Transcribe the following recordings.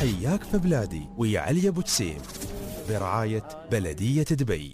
حياك في بلادي ويا علي أبو تسيم برعاية بلدية دبي.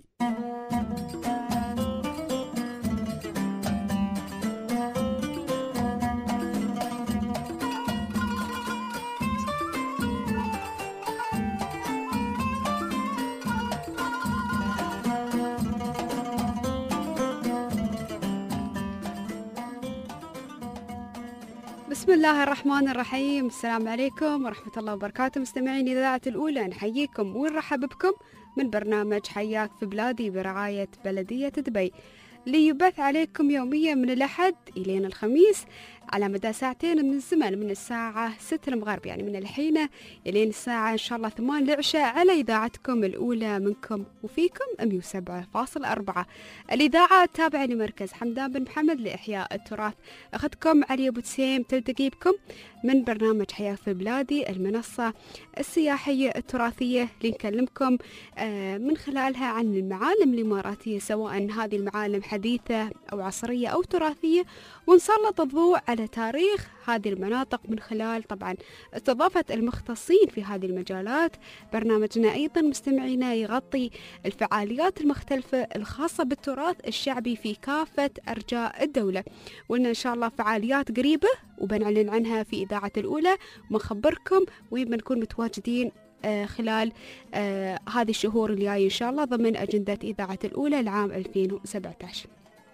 بسم الله الرحمن الرحيم. السلام عليكم ورحمة الله وبركاته. مستمعين إذاعة الأولى نحييكم ونرحب بكم من برنامج حياك في بلادي برعاية بلدية دبي، ليبث عليكم يوميا من الأحد إلى الخميس على مدى ساعتين من الزمن، من الساعة 6 المغرب يعني من الحين إلين الساعة إن شاء الله 8 العشاء، على إذاعتكم الأولى منكم وفيكم 107.4. الإذاعة التابعة لمركز حمدان بن محمد لإحياء التراث. أخذكم علي أبو تسيم تلتقي بكم من برنامج حياة في بلادي، المنصة السياحية التراثية اللي نكلمكم من خلالها عن المعالم الإماراتية، سواء هذه المعالم حديثة أو عصرية أو تراثية، ونسلط الضوء على تاريخ هذه المناطق من خلال طبعا استضافة المختصين في هذه المجالات. برنامجنا أيضا مستمعينا يغطي الفعاليات المختلفة الخاصة بالتراث الشعبي في كافة أرجاء الدولة، وإن شاء الله فعاليات قريبة وبنعلن عنها في إذاعة الأولى ونخبركم وبنكون متواجدين خلال هذه الشهور الجاية إن شاء الله ضمن أجندة إذاعة الأولى العام 2017.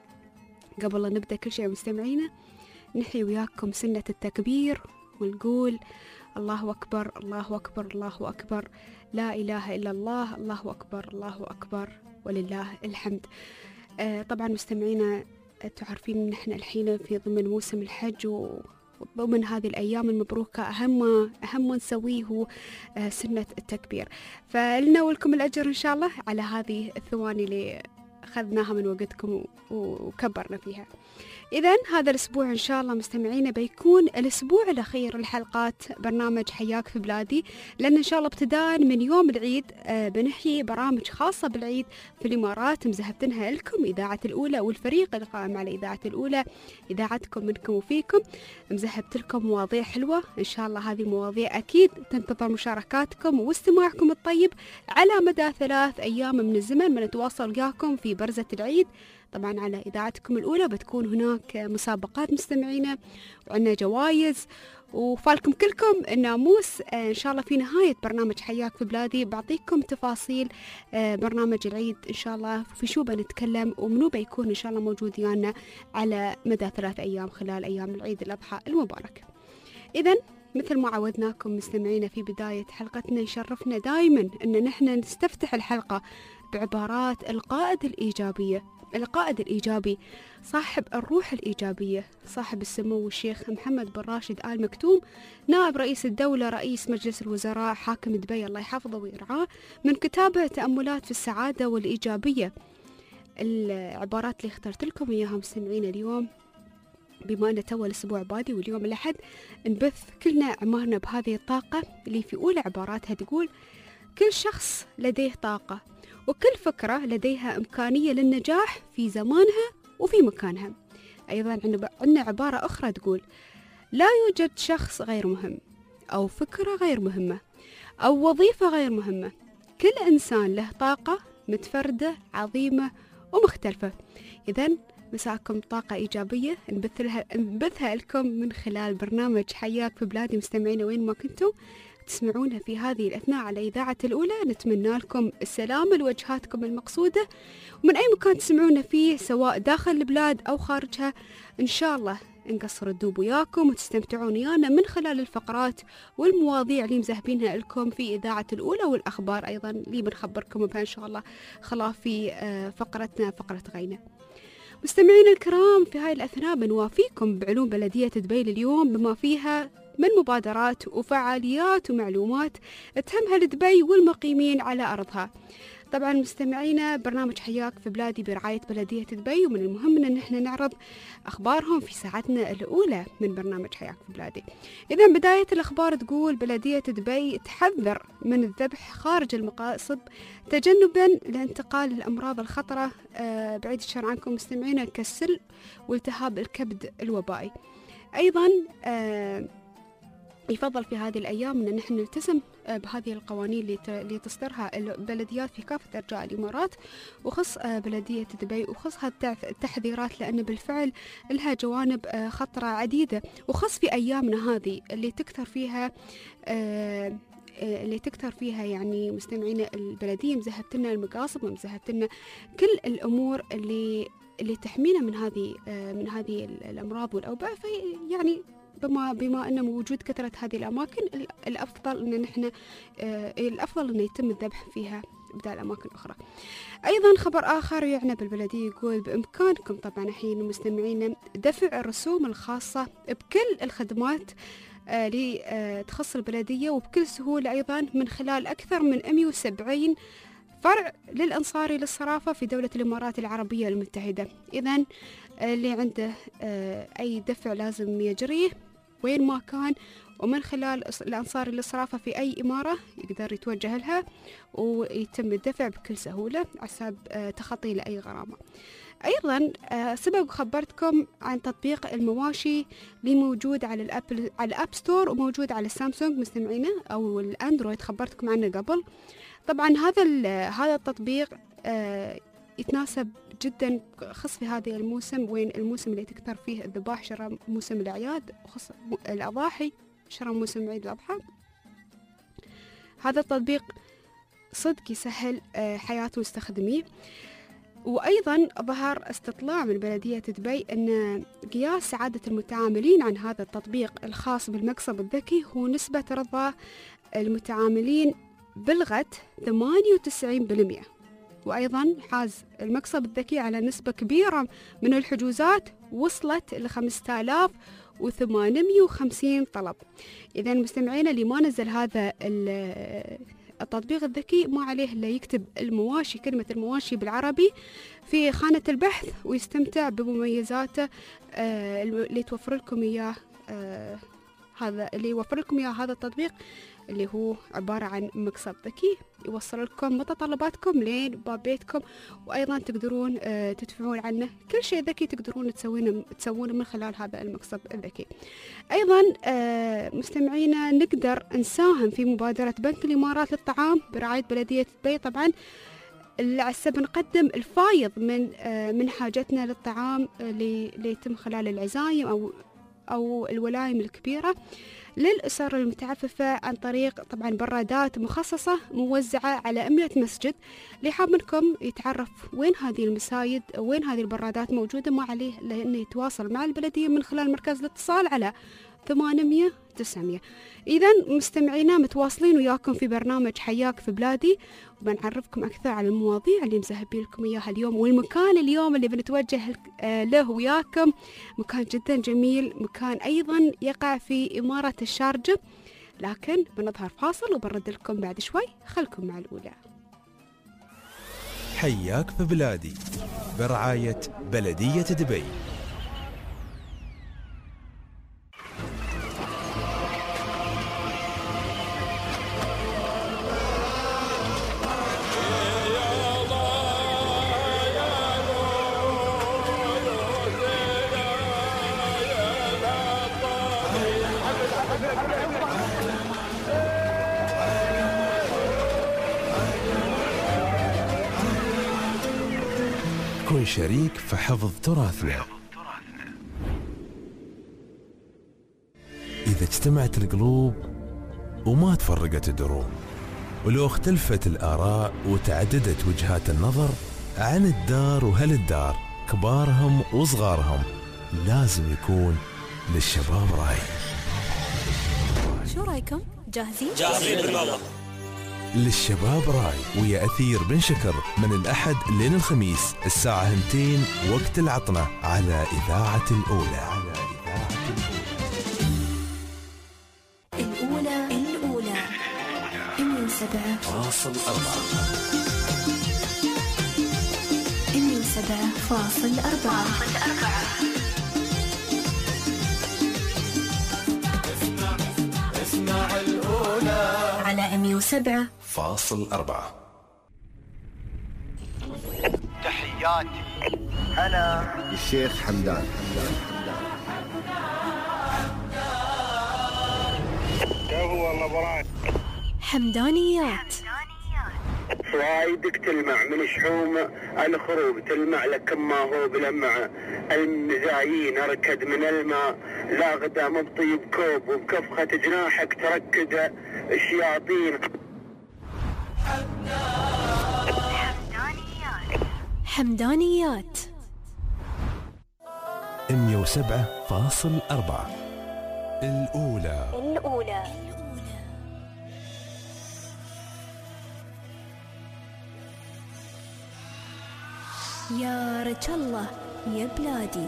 قبل لا نبدأ كل شيء مستمعينا نحيي وياكم سنة التكبير ونقول الله أكبر الله أكبر الله أكبر، لا إله إلا الله، الله أكبر الله أكبر ولله الحمد. طبعا مستمعينا تعرفين نحن الحين في ضمن موسم الحج، وضمن هذه الأيام المبروكة أهم نسويه هو سنة التكبير، فلنا ولكم الأجر إن شاء الله على هذه الثواني اللي أخذناها من وقتكم وكبرنا فيها. إذن هذا الأسبوع إن شاء الله مستمعينا بيكون الأسبوع الأخير لحلقات برنامج حياك في بلادي، لأن إن شاء الله ابتداء من يوم العيد بنحيي برامج خاصة بالعيد في الإمارات مزهبتنها لكم إذاعة الأولى والفريق القائم على إذاعة الأولى، إذاعتكم منكم وفيكم. مزهبت لكم مواضيع حلوة إن شاء الله، هذه المواضيع أكيد تنتظر مشاركاتكم واستماعكم الطيب على مدى 3 أيام من الزمن. بنتواصل وياكم في برزة العيد طبعا على إذاعتكم الأولى، بتكون هناك مسابقات مستمعينا وعندنا جوائز، وفالكم كلكم الناموس إن شاء الله. في نهاية برنامج حياك في بلادي بعطيكم تفاصيل برنامج العيد إن شاء الله، في شو بنتكلم ومنو بيكون إن شاء الله موجود ويانا على مدى 3 أيام خلال أيام العيد الأضحى المبارك. إذن مثل ما عودناكم مستمعينا في بداية حلقتنا، يشرفنا دائما أن نحن نستفتح الحلقة بعبارات القائد الإيجابية، القائد الإيجابي صاحب الروح الإيجابية، صاحب السمو الشيخ محمد بن راشد آل مكتوم، نائب رئيس الدولة رئيس مجلس الوزراء حاكم دبي الله يحفظه ويرعاه، من كتابه تأملات في السعادة والإيجابية. العبارات اللي اخترت لكم إياها مستمعين اليوم، بما أن تو الأسبوع بادي واليوم الأحد، نبث كلنا عمرنا بهذه الطاقة اللي في أولى عباراتها تقول: كل شخص لديه طاقة، وكل فكرة لديها إمكانية للنجاح في زمانها وفي مكانها. أيضا عندنا عبارة أخرى تقول: لا يوجد شخص غير مهم، أو فكرة غير مهمة، أو وظيفة غير مهمة. كل إنسان له طاقة متفردة عظيمة ومختلفة. إذن مساكم طاقة إيجابية نبثها لكم من خلال برنامج حياك في بلادي مستمعين وين ما كنتم تسمعونها في هذه الأثناء على إذاعة الأولى. نتمنى لكم السلام لوجهاتكم المقصودة، ومن أي مكان تسمعونا فيه سواء داخل البلاد أو خارجها إن شاء الله نقصر الدوب وياكم وتستمتعون ويانا من خلال الفقرات والمواضيع اللي مزهبينها لكم في إذاعة الأولى، والأخبار أيضا اللي بنخبركم بها إن شاء الله خلاف في فقرتنا فقرة غينا. مستمعين الكرام، في هاي الأثناء بنوافيكم بعلوم بلدية دبي اليوم بما فيها من مبادرات وفعاليات ومعلومات تهمها لدبي والمقيمين على أرضها. طبعا مستمعينا برنامج حياك في بلادي برعاية بلدية دبي، ومن المهم أن احنا نعرض أخبارهم في ساعتنا الأولى من برنامج حياك في بلادي. إذا بداية الأخبار تقول: بلدية دبي تحذر من الذبح خارج المقاصد تجنبا لانتقال الأمراض الخطرة بعيد الشر عنكم مستمعينا كالسل والتهاب الكبد الوبائي. أيضا يفضل في هذه الأيام أن نحن نلتزم بهذه القوانين اللي تصدرها البلديات في كافة أرجاء الإمارات، وخص بلدية دبي، وخص التحذيرات، لأن بالفعل لها جوانب خطرة عديدة، وخص في أيامنا هذه اللي تكثر فيها يعني مستمعين البلدية مزهبت لنا المقاصد ومزهبت لنا كل الأمور اللي تحمينا من هذه الأمراض والأوبئة. يعني بما أن وجود كثرة هذه الأماكن، الأفضل أن يتم الذبح فيها بدل أماكن أخرى. أيضا خبر آخر يعني بالبلدية يقول بإمكانكم طبعا الحين مستمعين دفع الرسوم الخاصة بكل الخدمات اللي تخص البلدية وبكل سهولة، أيضا من خلال أكثر من 170 فرع للأنصاري للصرافة في دولة الإمارات العربية المتحدة. إذن اللي عنده أي دفع لازم يجريه وين ما كان، ومن خلال الأنصاري للصرافة في أي إمارة يقدر يتوجه لها ويتم الدفع بكل سهولة حسب تخطي لأي غرامة. أيضا سبق خبرتكم عن تطبيق المواشي اللي موجود على الأب ستور وموجود على السامسونج مستمعينا أو الأندرويد، خبرتكم عنه قبل. طبعا هذا التطبيق يتناسب جدا خص في هذا الموسم، وين الموسم اللي تكثر فيه الذبائح، شرى موسم الأعياد وخص الأضاحي، شرى موسم عيد الأضحى. هذا التطبيق صدق يسهل حياة مستخدميه. وأيضا ظهر استطلاع من بلدية دبي أن قياس سعادة المتعاملين عن هذا التطبيق الخاص بالمقصب الذكي هو نسبة رضا المتعاملين بلغت 98%. وأيضا حاز المقصب الذكي على نسبة كبيرة من الحجوزات وصلت ل 5850 طلب. إذا مستمعين اللي ما نزل هذا التطبيق الذكي ما عليه إلا يكتب المواشي، كلمة المواشي بالعربي في خانة البحث ويستمتع بمميزاته اللي توفر لكم إياه هذا التطبيق اللي هو عبارة عن مقصب ذكي يوصل لكم متطلباتكم لين باب بيتكم، وأيضا تقدرون تدفعون عنه كل شيء ذكي تقدرون تسوونه من خلال هذا المقصب الذكي. أيضا مستمعينا نقدر نساهم في مبادرة بنك الإمارات للطعام برعاية بلدية دبي، طبعا اللي بنقدم الفايض من حاجتنا للطعام اللي يتم خلال العزايم أو الولايم الكبيرة للأسر المتعففة عن طريق طبعا برادات مخصصة موزعة على 100 مسجد. اللي حاب منكم يتعرف وين هذه المسايد وين هذه البرادات موجودة ما عليه لأنه يتواصل مع البلدية من خلال مركز الاتصال على 800 900. إذا مستمعينا متواصلين وياكم في برنامج حياك في بلادي، وبنعرفكم أكثر على المواضيع اللي مزهبين لكم إياها اليوم. والمكان اليوم اللي بنتوجه له وياكم مكان جدا جميل، مكان أيضا يقع في إمارة الشارجة، لكن بنظهر فاصل وبنرد لكم بعد شوي، خلكم مع الأولى. حياك في بلادي برعاية بلدية دبي. كن شريك في حفظ تراثنا. إذا اجتمعت القلوب وما تفرقت الدروب، ولو اختلفت الآراء وتعددت وجهات النظر عن الدار وهالدار، كبارهم وصغارهم، لازم يكون للشباب رأي. شو رأيكم؟ جاهزين بالمرة. للشباب راي ويا أثير بن شكر من الأحد لين الخميس الساعة 2 وقت العطنة على إذاعة الأولى. الأولى 107.4 اسمع الأولى على 107.4. تحياتي أنا الشيخ حمدان. الله براي. حمدانيات. فوايدك تلمع من شحوم الخروب تلمع لك ما هو بلمع المزايين اركد من الماء لا غدا مبطي بكوب وبكفخة جناحك تركد الشياطين. حمدانيات 107.4 الأولى. يا رجل الله يا بلادي.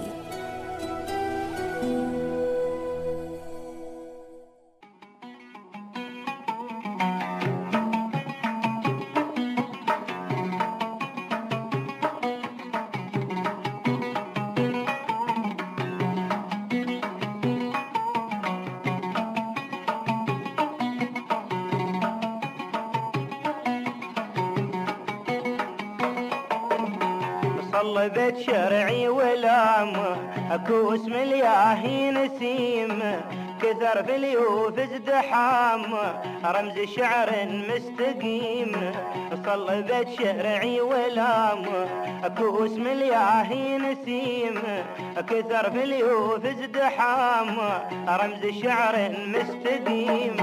صلبت شرعي ولامه اكو اسم الياهي نسيمه كثر في اليوف ازدحامه رمز شعر مستقيم. صلبت شرعي ولامه اكو اسم الياهي نسيمه كثر في اليوف ازدحامه رمز شعر مستقيم.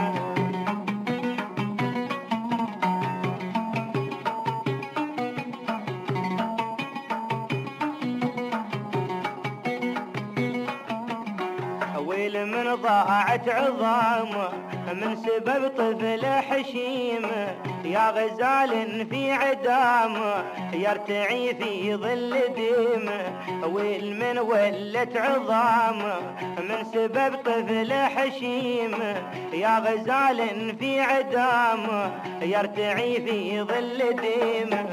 من ضاعت عظامه من سبب طفل حشيم يا غزال في عدامه يرتعي في ظل ديمه. ويل من ولت عظامه من سبب طفل حشيم يا غزال في عدامه يرتعي في ظل ديمه.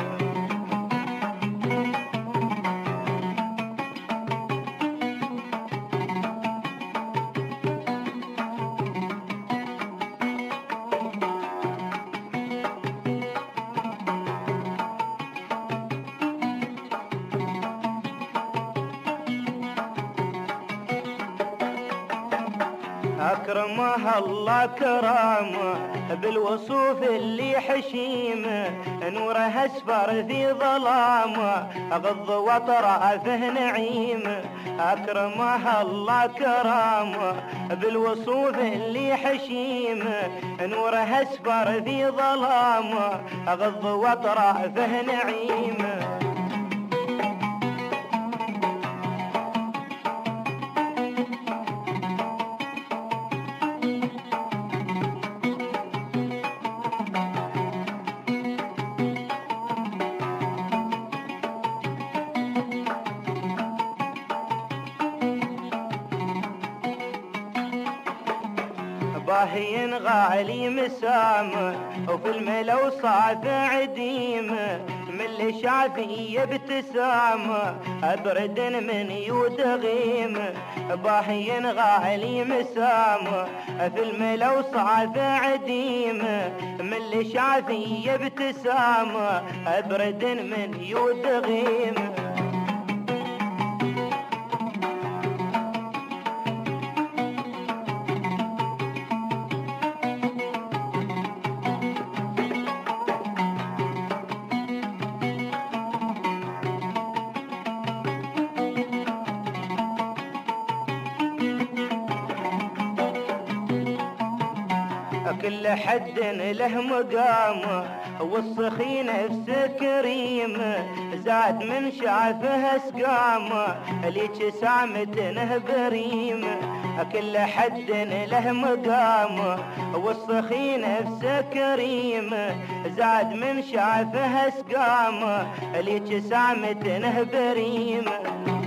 أكرمها الله كرامه بالوصوف اللي حشيمه نوره أسفر في ظلامه غض وطرافه نعيمه. أكرمها الله كرامه بالوصوف اللي حشيمه نوره أسفر في ظلامه غض وطرافه نعيمه. باهين غالي مسامه وفي الملو صاف عديمه من اللي شافي ابتسامه ابرد من يود غيمه. باهين غالي مسامه في الملو صاف عديمه من اللي شافي ابتسامه ابرد من يود غيمه. كل حد له مقامه والسخي نفسه كريمه زاد من شافه اسقامه ليك سامتنه بريمه. كل حد له مقامه والسخي نفسه كريمه زاد من شافه اسقامه ليك سامتنه بريمه.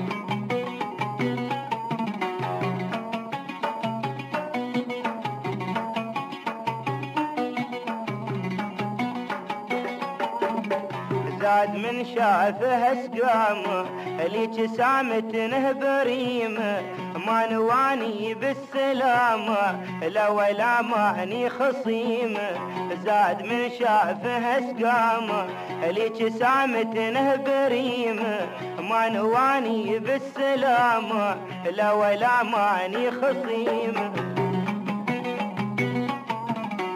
زاد من شافه اسقامه ليك سامتنه بريمه ما نواني بالسلامه لا ولا ماني خصيمه. زاد من شافه اسقامه ليك سامتنه بريمه ما نواني بالسلامه لا ولا ماني خصيمه.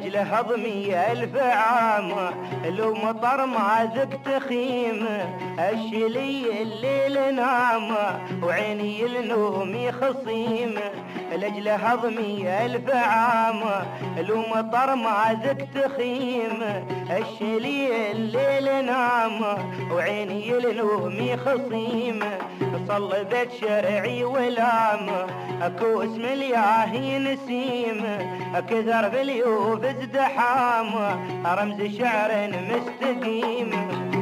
لأجل هضمي 1000 عام، لو مطر ما ذقت خيم، الشلي الليل نام وعيني النوم خصيم. لأجل هضمي 1000 عام، لو مطر ما ذقت خيم، الشلي الليل نام وعيني النوم خصيم. صلبت شرعي ولام، اكو اسم الياهي نسيم، كثر في اليوف ازدحام، رمز شعر مستقيم.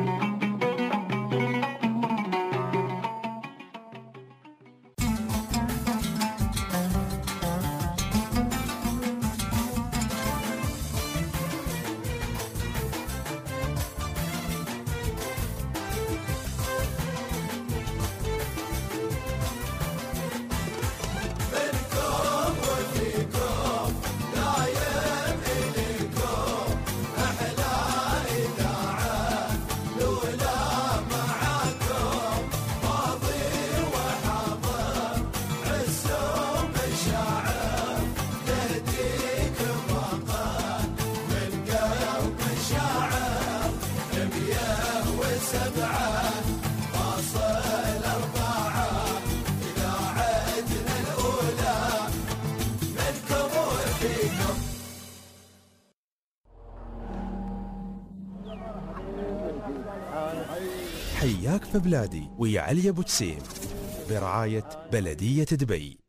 حياك في بلادي ويا علي أبو جسيم برعاية بلدية دبي.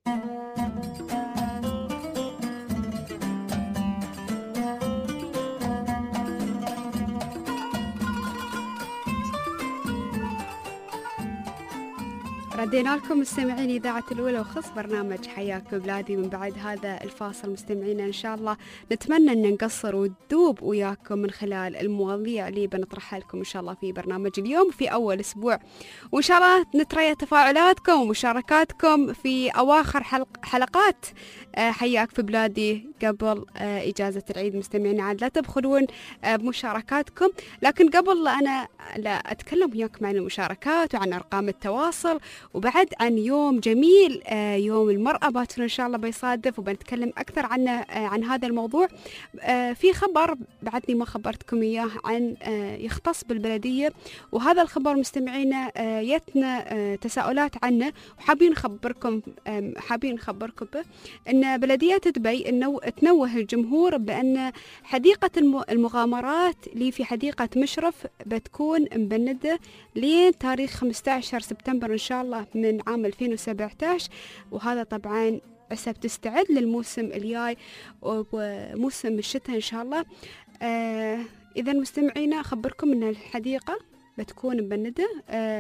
ردينا لكم مستمعين إذاعة الأولى وخص برنامج حياك ببلادي. من بعد هذا الفاصل مستمعين إن شاء الله نتمنى أن نقصر وندوب وياكم من خلال المواضيع اللي بنطرحها لكم إن شاء الله في برنامج اليوم في أول أسبوع، وإن شاء الله نتريا تفاعلاتكم ومشاركاتكم في أواخر حلقات حياك في بلادي قبل إجازة العيد. مستمعين عاد لا تبخلون بمشاركاتكم، لكن قبل أنا لا أتكلم وياكم عن المشاركات وعن أرقام التواصل وبعد عن يوم جميل يوم المرأة باكر إن شاء الله بيصادف وبنتكلم أكثر عنه عن هذا الموضوع. في خبر بعدني ما خبرتكم إياه عن يختص بالبلدية، وهذا الخبر مستمعينا يتنا تساؤلات عنه وحابين نخبركم به أن بلدية دبي إنه تنوه الجمهور بأن حديقة المغامرات اللي في حديقة مشرف بتكون مبندة لين تاريخ 15 سبتمبر إن شاء الله من عام 2017، وهذا طبعا عسى بتستعد للموسم الجاي وموسم الشتاء إن شاء الله. إذا مستمعينا أخبركم أن الحديقة بتكون مبندة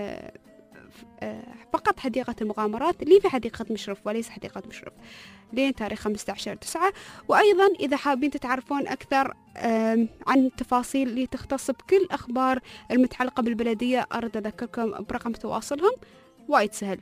فقط حديقة المغامرات اللي في حديقة مشرف وليس حديقة مشرف لين تاريخ 15/9. وأيضا إذا حابين تتعرفون أكثر عن التفاصيل اللي تختص بكل أخبار المتعلقة بالبلدية أرد أذكركم برقم تواصلهم وايد سهل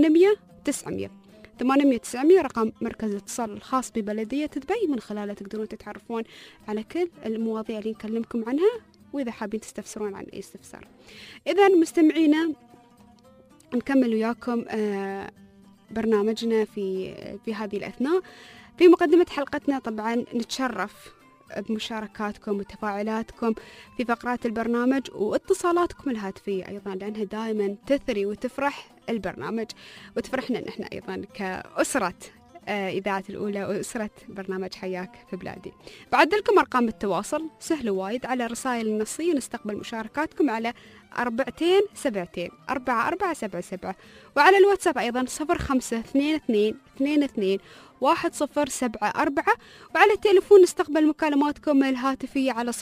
800-900 رقم مركز الاتصال الخاص ببلدية دبي، من خلاله تقدرون تتعرفون على كل المواضيع اللي نكلمكم عنها، وإذا حابين تستفسرون عن أي استفسار. إذا مستمعينا نكمل وياكم برنامجنا في هذه الأثناء. في مقدمة حلقتنا طبعا نتشرف بمشاركاتكم وتفاعلاتكم في فقرات البرنامج واتصالاتكم الهاتفية أيضا، لأنها دائما تثري وتفرح البرنامج وتفرحنا نحن أيضا كأسرة إذاعة الأولى وأسرة برنامج حياك في بلادي. بعد لكم أرقام التواصل سهل وايد، على الرسائل النصية نستقبل مشاركاتكم على 4272-4477، وعلى الواتساب أيضا 0522221074، وعلى التليفون نستقبل مكالماتكم الهاتفية على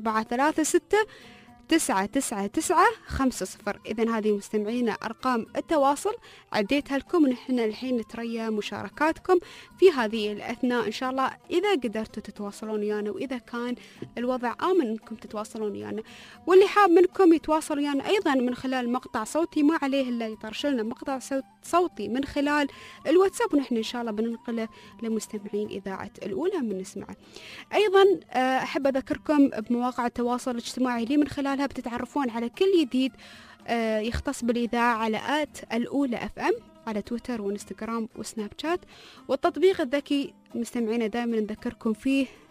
0436-999-50. إذن هذه مستمعينا أرقام التواصل عديتها لكم، ونحن الحين نتريا مشاركاتكم في هذه الأثناء إن شاء الله إذا قدرتوا تتواصلون ويانا، وإذا كان الوضع آمن أنكم تتواصلون ويانا. واللي حاب منكم يتواصل ويانا أيضا من خلال مقطع صوتي، ما عليه إلا يطرشلنا مقطع صوتي من خلال الواتساب، ونحن إن شاء الله بننقله لمستمعين إذاعة الأولى من نسمعه. أيضا أحب أذكركم بمواقع التواصل الاجتماعي اللي من خلالها بتتعرفون على كل جديد يختص بالإذاعة على الأولى FM على تويتر وإنستغرام وسناب شات، والتطبيق الذكي مستمعينا دائما نذكركم فيه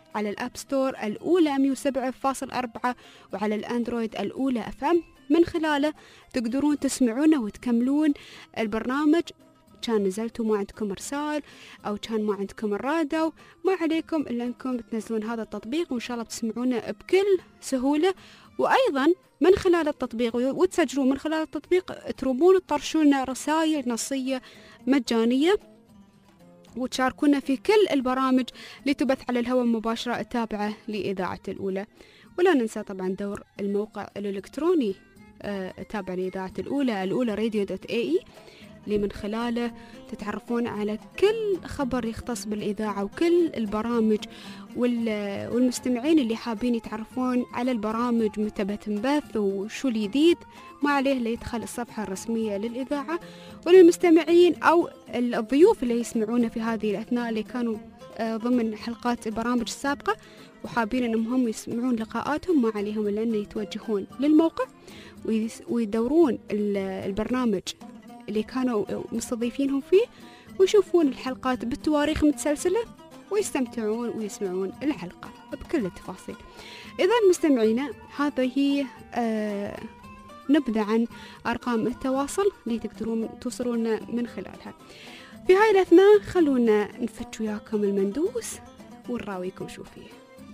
على الأب ستور الأولى 107.4، وعلى الأندرويد الأولى FM. من خلاله تقدرون تسمعونه وتكملون البرنامج. كان نزلتوا ما عندكم إرسال أو كان ما عندكم الراديو، ما عليكم إلا أنكم تنزلون هذا التطبيق، وإن شاء الله بتسمعونه بكل سهولة. وأيضا من خلال التطبيق وتسجلون من خلال التطبيق ترومون تطرشون لنا رسائل نصية مجانية، وتشاركونا في كل البرامج اللي تبث على الهواء مباشرة التابعة لإذاعة الأولى. ولا ننسى طبعا دور الموقع الإلكتروني تابع لإذاعة الأولى radio.ae، اللي من خلاله تتعرفون على كل خبر يختص بالإذاعة وكل البرامج، والمستمعين اللي حابين يتعرفون على البرامج متى بتنبث وشو الجديد، ما عليه اللي يدخل الصفحة الرسمية للإذاعة. وللمستمعين أو الضيوف اللي يسمعونا في هذه الأثناء اللي كانوا ضمن حلقات البرامج السابقة وحابين أنهم هم يسمعون لقاءاتهم، ما عليهم إلا أن يتوجهون للموقع ويدورون البرنامج اللي كانوا مستضيفينهم فيه، ويشوفون الحلقات بالتواريخ متسلسلة ويستمتعون ويسمعون الحلقة بكل التفاصيل. إذا مستمعينا، هذا هي نبذة عن أرقام التواصل اللي تقدرون توصلون من خلالها. في هاي الأثناء خلونا نفتش وياكم المندوس ونراويكم شو فيه.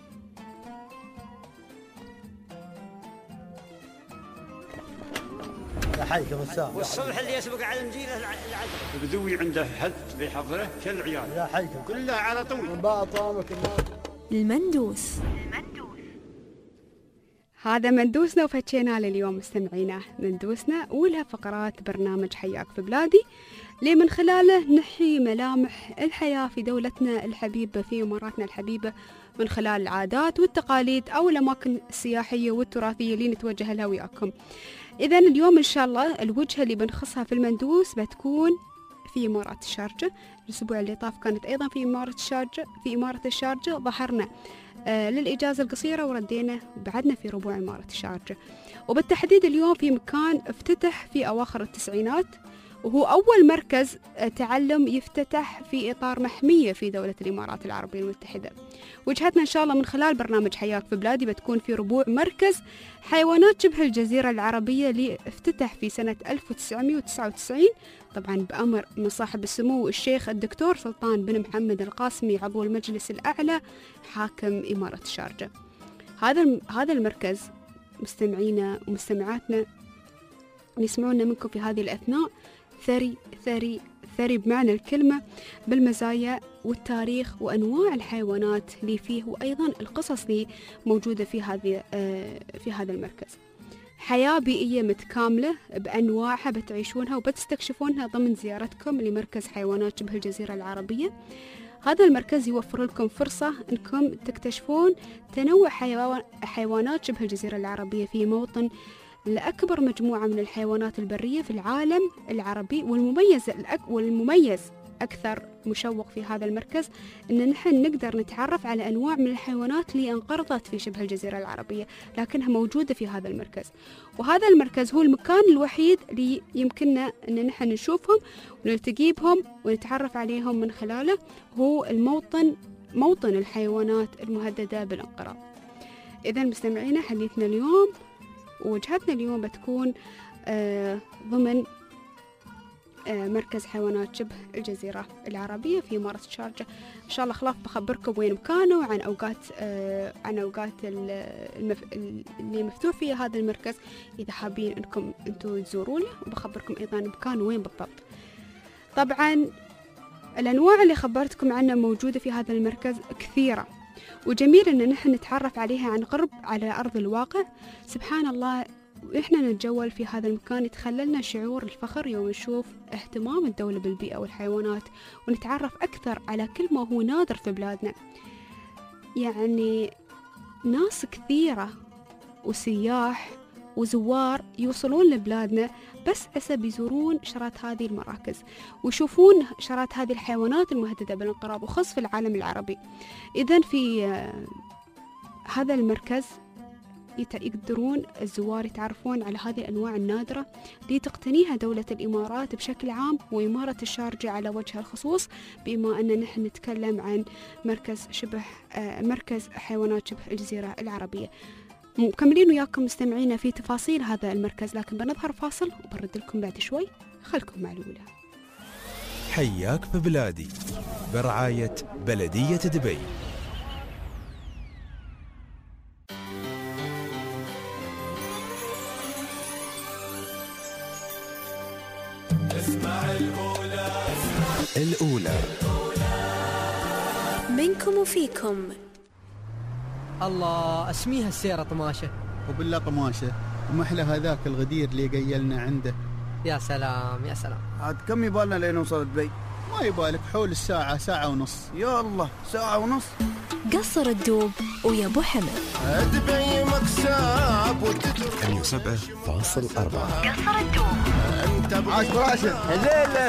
يحييكم الساعة. والصبح اللي يسبق على المجيلة العجل البدوي عنده حد بيحضره كالعيال يحييكم كلها على طول. المندوس. هذا مندوسنا وفتشينا لليوم مستمعينا. مندوسنا ولها فقرات برنامج حياك في بلادي، اللي من خلاله نحيي ملامح الحياة في دولتنا الحبيبة، في إماراتنا الحبيبة، من خلال العادات والتقاليد أو الأماكن السياحية والتراثية اللي نتوجه لها وياكم. إذن اليوم إن شاء الله الوجهة اللي بنخصها في المندوس بتكون في إمارة الشارجة. الأسبوع اللي طاف كانت أيضا في إمارة الشارجة ظهرنا للإجازة القصيرة وردينا بعدنا في ربوع إمارة الشارجة، وبالتحديد اليوم في مكان افتتح في أواخر التسعينات، وهو أول مركز تعلم يفتتح في إطار محمية في دولة الإمارات العربية المتحدة. وجهتنا إن شاء الله من خلال برنامج حياك في بلادي بتكون في ربوع مركز حيوانات شبه الجزيرة العربية اللي افتتح في سنة 1999، طبعا بأمر من صاحب السمو الشيخ الدكتور سلطان بن محمد القاسمي عضو المجلس الأعلى حاكم إمارة الشارجة. هذا المركز مستمعينا ومستمعاتنا يسمعونا منكم في هذه الأثناء ثري ثري ثري بمعنى الكلمة بالمزايا والتاريخ وأنواع الحيوانات اللي فيه، وأيضا القصص اللي موجودة في هذا المركز. حياة بيئية متكاملة بأنواعها بتعيشونها وبتستكشفونها ضمن زيارتكم لمركز حيوانات شبه الجزيرة العربية. هذا المركز يوفر لكم فرصة أنكم تكتشفون تنوع حيوانات شبه الجزيرة العربية في موطن لأكبر مجموعة من الحيوانات البرية في العالم العربي. والمميز أكثر مشوق في هذا المركز أن نحن نقدر نتعرف على أنواع من الحيوانات اللي انقرضت في شبه الجزيرة العربية لكنها موجودة في هذا المركز. وهذا المركز هو المكان الوحيد اللي يمكننا أن نحن نشوفهم ونلتقي بهم ونتعرف عليهم من خلاله، هو موطن الحيوانات المهددة بالانقراض. إذا مستمعينا، حديثنا اليوم ووجهتنا اليوم بتكون ضمن مركز حيوانات شبه الجزيرة العربية في إمارة الشارجة. إن شاء الله خلاص بخبركم وين مكانه وعن أوقات اللي مفتوح فيها هذا المركز إذا حابين أنكم أنتوا تزورونه، وبخبركم أيضا مكانه وين بالضبط. طبعا الأنواع اللي خبرتكم عنها موجودة في هذا المركز كثيرة، وجميل أن نحن نتعرف عليها عن قرب على أرض الواقع. سبحان الله، وإحنا نتجول في هذا المكان يتخللنا شعور الفخر يوم نشوف اهتمام الدولة بالبيئة والحيوانات، ونتعرف أكثر على كل ما هو نادر في بلادنا. يعني ناس كثيرة وسياح وزوار يوصلون لبلادنا بس حسب يزورون شرات هذه المراكز ويشوفون شرات هذه الحيوانات المهددة بالانقراض وخاص في العالم العربي. إذن في هذا المركز يقدرون الزوار يتعرفون على هذه الأنواع النادرة اللي تقتنيها دولة الإمارات بشكل عام وإمارة الشارقة على وجه الخصوص، بما أن نحن نتكلم عن مركز حيوانات شبه الجزيرة العربية. مكملين وياكم مستمعينا في تفاصيل هذا المركز، لكن بنظهر فاصل وبرد لكم بعد شوي. خلكم مع الأولى. حياك في بلادي برعاية بلدية دبي. اسمع الأولى منكم وفيكم. الله اسميها السيرة طماشة. وبالله طماشة ومحلى هذاك الغدير اللي قيلنا عنده. يا سلام يا سلام. عاد كم يبالنا لين نوصل دبي؟ ما يبالك حول الساعة، ساعة ونص. يا الله ساعة ونص. قصر الدوب ويا ابو حمد. دبي مكسب 107.4. قصر الدوب. عاش براشد هليلة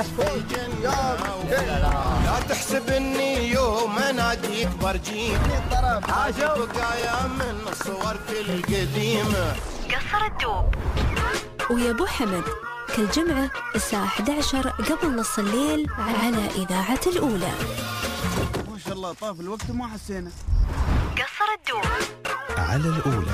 لا تحسب اني يوم اناديك برجيك بقايا من الصور في القديمة. قصر الدوب ويا ابو حمد كل جمعة الساعة 11 قبل نص الليل على إذاعة الأولى. ما شاء الله طاف الوقت وما حسينا. قصر الدوب على الأولى.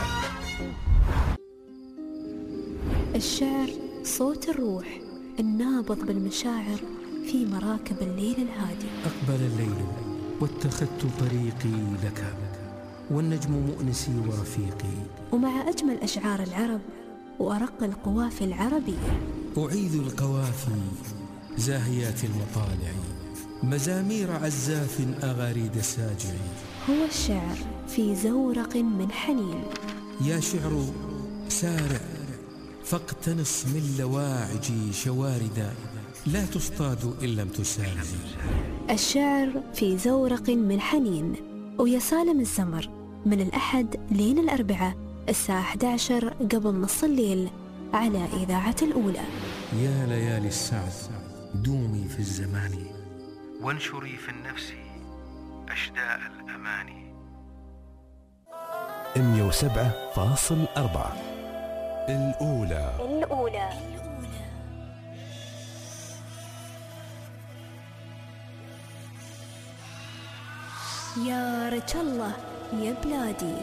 الشعر صوت الروح النابض بالمشاعر في مراكب الليل الهادي. أقبل الليل واتخذت طريقي لك والنجم مؤنسي ورفيقي. ومع أجمل أشعار العرب وأرق القوافي العربية أعيذ القوافي زاهيات المطالع مزامير عزاف أغاريد الساجع. هو الشعر في زورق من حنين. يا شعر سارع فاقتنص من لواعجي شواردا لا تصطاد إن لم تسارع. الشعر في زورق من حنين ويا سالم الزمر من الأحد لين الأربعاء الساعة 11 قبل نص الليل على إذاعة الأولى. يا ليالي السعد دومي في الزمان وانشري في النفس أشداء الأماني. 107.4 الأولى. يا رجل الله يا بلادي.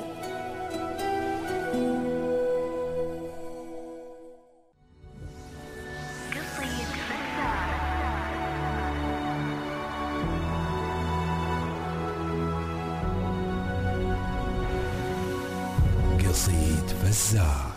قصيد فزاع.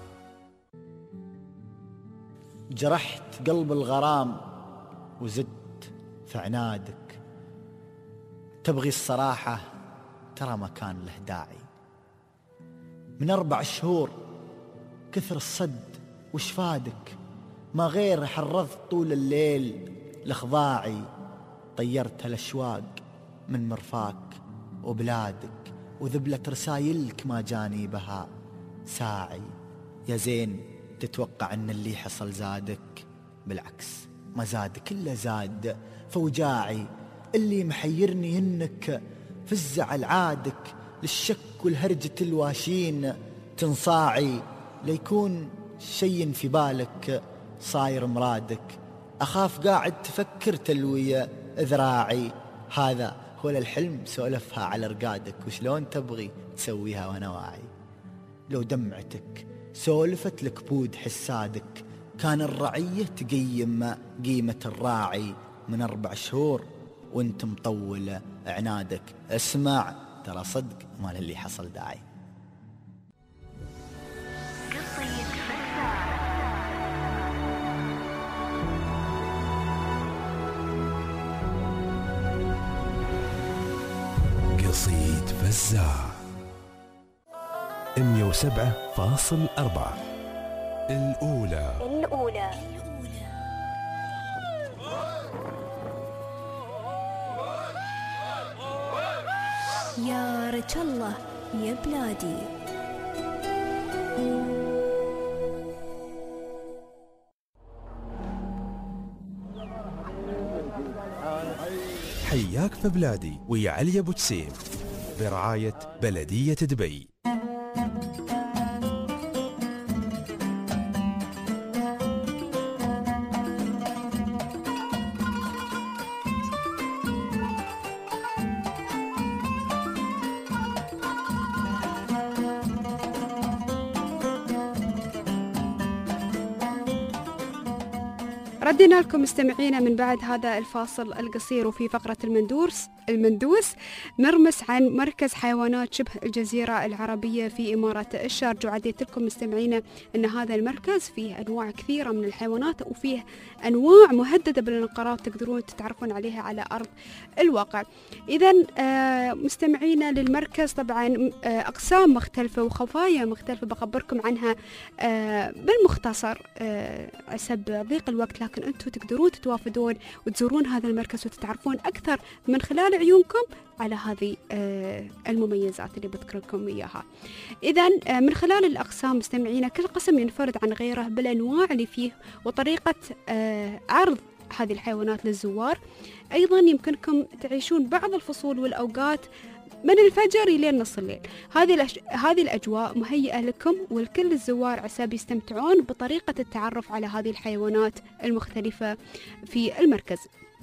جرحت قلب الغرام وزدت في عنادك. تبغي الصراحة ترى ما كان له داعي. من 4 شهور كثر الصد وش فادك؟ ما غير حرضت طول الليل لخضاعي. طيرت الأشواق من مرفاك وبلادك وذبلت رسايلك ما جاني بها ساعي. يا زين تتوقع ان اللي حصل زادك؟ بالعكس ما زادك إلا زاد فوجاعي. اللي محيرني انك في الزعل عادك للشك والهرجة الواشين تنصاعي. ليكون شي في بالك صاير مرادك. أخاف قاعد تفكر تلوي ذراعي. هذا هو الحلم سولفها على رقادك وشلون تبغي تسويها وانا واعي. لو دمعتك سولفت لك بود حسادك كان الرعية تقيم قيمة الراعي. من 4 شهور وانت مطول عنادك. اسمع ترى صدق ما للي حصل داعي. قصيد فزاع. 107.4 الأولى. يا رجل الله يا بلادي. حياك في بلادي ويا علي أبو تسيم برعاية بلدية دبي. ردنا لكم مستمعينا من بعد هذا الفاصل القصير، وفي فقرة المندوس نرمس عن مركز حيوانات شبه الجزيرة العربية في إمارة الشارجة. وعديت لكم مستمعينا أن هذا المركز فيه أنواع كثيرة من الحيوانات، وفيه أنواع مهددة بالانقراض تقدرون تتعرفون عليها على أرض الواقع. إذا مستمعينا للمركز طبعا أقسام مختلفة وخفايا مختلفة بخبركم عنها بالمختصر حسب ضيق الوقت، لكن أنتم تقدرون تتوافدون وتزورون هذا المركز وتتعرفون أكثر من خلال عيونكم على هذه المميزات اللي بذكر لكم إياها. إذا من خلال الأقسام مستمعينا كل قسم ينفرد عن غيره بالأنواع اللي فيه وطريقة عرض هذه الحيوانات للزوار. أيضا يمكنكم تعيشون بعض الفصول والأوقات من الفجر إلى نص الليل. هذه الأجواء مهيئة لكم ولكل الزوار عساب يستمتعون بطريقة التعرف على هذه الحيوانات المختلفة في المركز.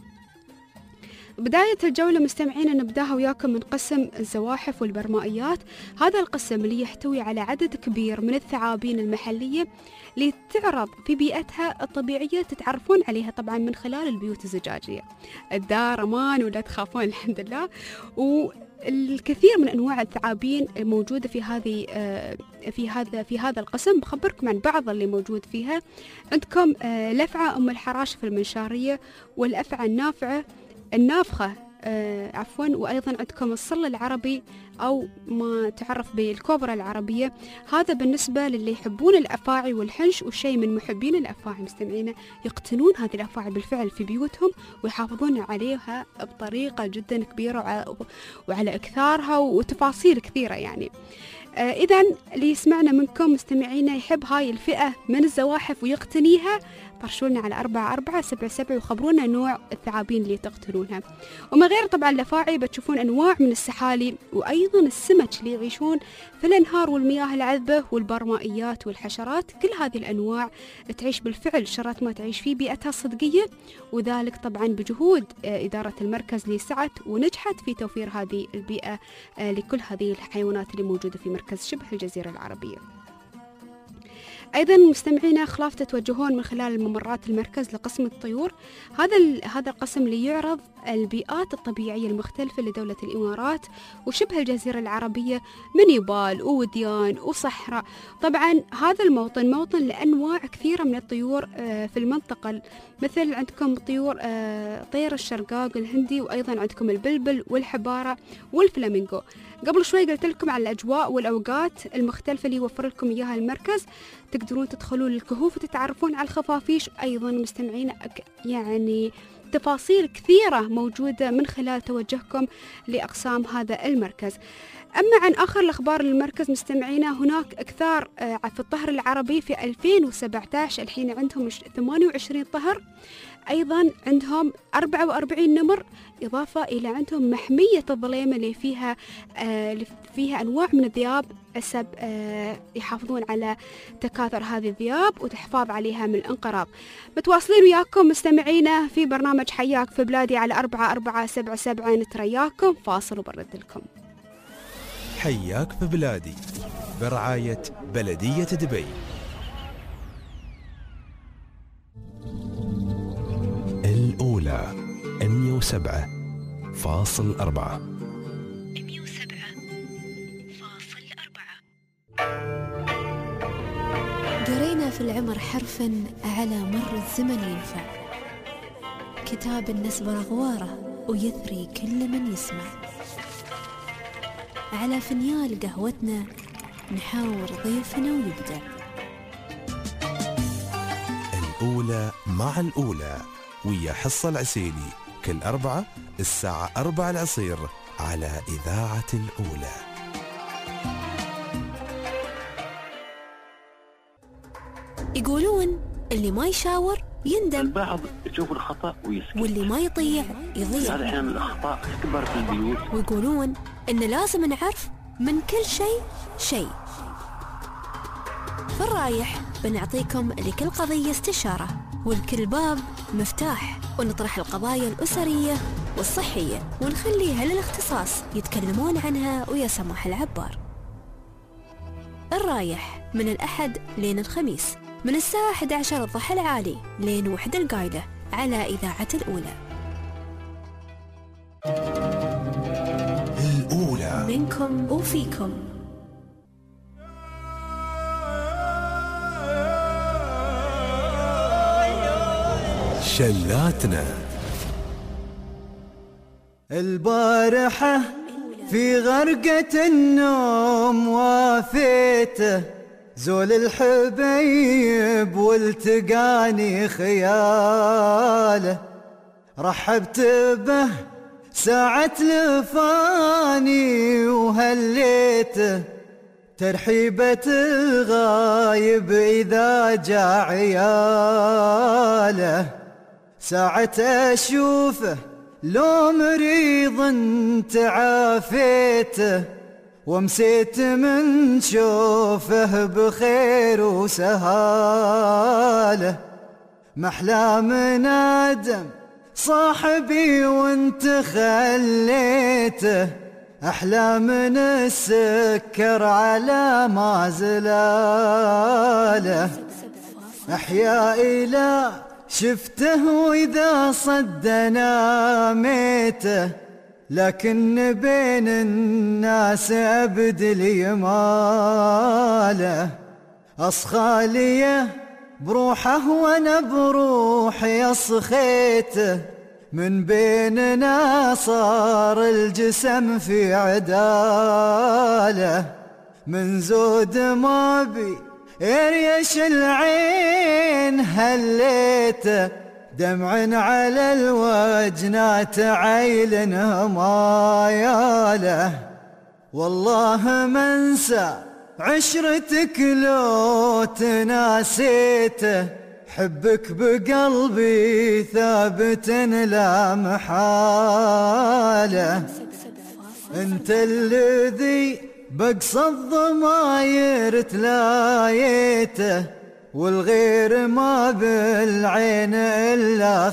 بداية الجولة مستمعين نبداها وياكم من قسم الزواحف والبرمائيات. هذا القسم اللي يحتوي على عدد كبير من الثعابين المحلية اللي تعرض في بيئتها الطبيعية، تتعرفون عليها طبعا من خلال البيوت الزجاجية. الدار أمان ولا تخافون الحمد لله. والكثير من أنواع الثعابين الموجودة في هذا القسم بخبركم عن بعض اللي موجود فيها. عندكم الأفعى أم الحراشف المنشارية والأفعى النافخة وأيضا عندكم الصل العربي أو ما تعرف بالكوبرا العربية. هذا بالنسبة للي يحبون الأفاعي والحنش، وشيء من محبين الأفاعي مستمعين يقتنون هذه الأفاعي بالفعل في بيوتهم ويحافظون عليها بطريقة جدا كبيرة وعلى إكثارها وتفاصيل كثيرة يعني. إذا اللي يسمعنا منكم مستمعينا يحب هاي الفئة من الزواحف ويقتنيها، طرشولنا على 4477 وخبرونا نوع الثعابين اللي تقتلونها. وما غير طبعا الأفاعي بتشوفون أنواع من السحالي وأيضا السمك اللي يعيشون في الأنهار والمياه العذبة والبرمائيات والحشرات. كل هذه الأنواع تعيش بالفعل شرط ما تعيش في بيئتها الصدقية، وذلك طبعا بجهود إدارة المركز اللي سعت ونجحت في توفير هذه البيئة لكل هذه الحيوانات اللي موجودة في مركز شبه الجزيرة العربية. أيضا مستمعينا خلاف تتوجهون من خلال الممرات المركز لقسم الطيور. هذا القسم اللي يعرض البيئات الطبيعية المختلفة لدولة الإمارات وشبه الجزيرة العربية من يبال ووديان وصحراء. طبعا هذا الموطن موطن لأنواع كثيرة من الطيور في المنطقة، مثل عندكم طير الشرقاق الهندي، وأيضا عندكم البلبل والحبارة والفلامينغو. قبل شوي قلت لكم على الأجواء والأوقات المختلفة اللي يوفر لكم إياها المركز. تقدرون تدخلون للكهوف وتتعرفون على الخفافيش. أيضا مستمعين يعني تفاصيل كثيرة موجودة من خلال توجهكم لأقسام هذا المركز. أما عن آخر الأخبار للمركز مستمعينا، هناك أكثار في الطهر العربي في 2017 الحين عندهم 28 طهر، أيضا عندهم 44 نمر، إضافة إلى عندهم محمية الظليمة اللي فيها أنواع من الذئاب حسب يحافظون على تكاثر هذه الذئاب وتحفاظ عليها من الانقراض. متواصلين وياكم مستمعينا في برنامج حياك في بلادي على 4477. نترياكم فاصل وبرد لكم. حياك في بلادي برعاية بلدية دبي. الأولى 107.4. قرينا في العمر حرفا على مر الزمن ينفع، كتاب النسبر أغواره ويثري كل من يسمع. على فنيال قهوتنا نحاور ضيفنا ويبدع. الأولى مع الأولى ويا حصة العسيلي كل أربعة الساعة 4 العصير على إذاعة الأولى. يقولون اللي ما يشاور يندم، البعض يشوف الخطأ ويسكت، واللي ما يطيع يضيع. هذا أحيانا الأخطاء تكبر في البيوت. ويقولون إن لازم نعرف من كل شيء. في الرايح بنعطيكم لكل قضية استشارة، ولكل باب مفتاح، ونطرح القضايا الأسرية والصحية ونخليها للاختصاص يتكلمون عنها ويا سماح العبار. الرايح من الأحد لين الخميس من الساعة 11 الضحى العالي لين 1 القايلة على إذاعة الأولى. الأولى منكم وفيكم. شلاتنا. البارحة في غرقة النوم وافيته زول الحبيب والتقاني خياله، رحبت به ساعة لفاني وهليته ترحيبة الغايب إذا جاء عياله، ساعة أشوفه لو مريض انت عافيته ومسيت من شوفه بخير وسهاله، محلى من آدم صاحبي وانت خليته، أحلى من السكر على ما زلاله، أحيائي لا شفته وإذا صدنا ميته، لكن بين الناس أبدل يماله، أصخاليه بروحه وأنا بروحي أصخيته، من بيننا صار الجسم في عداله، من زود ما بي يريش العين هليته، دمع على الوجنات عيل هماياله، والله ما انسى عشرتك لو تناسيته، حبك بقلبي ثابت لا محاله، انت الذي بقص الضماير تلايته، والغير ما بالعين إلا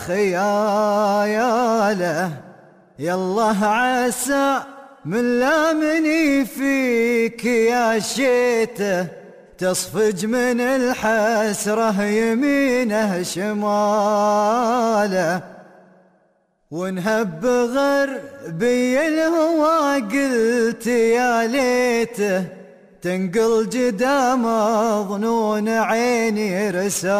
خياله، يالله عسى من لامني فيك يا شيته، تصفج من الحسرة يمينه شماله، ونهب غربي الهوى قلت يا ليته، تنقل جدا مظنون عيني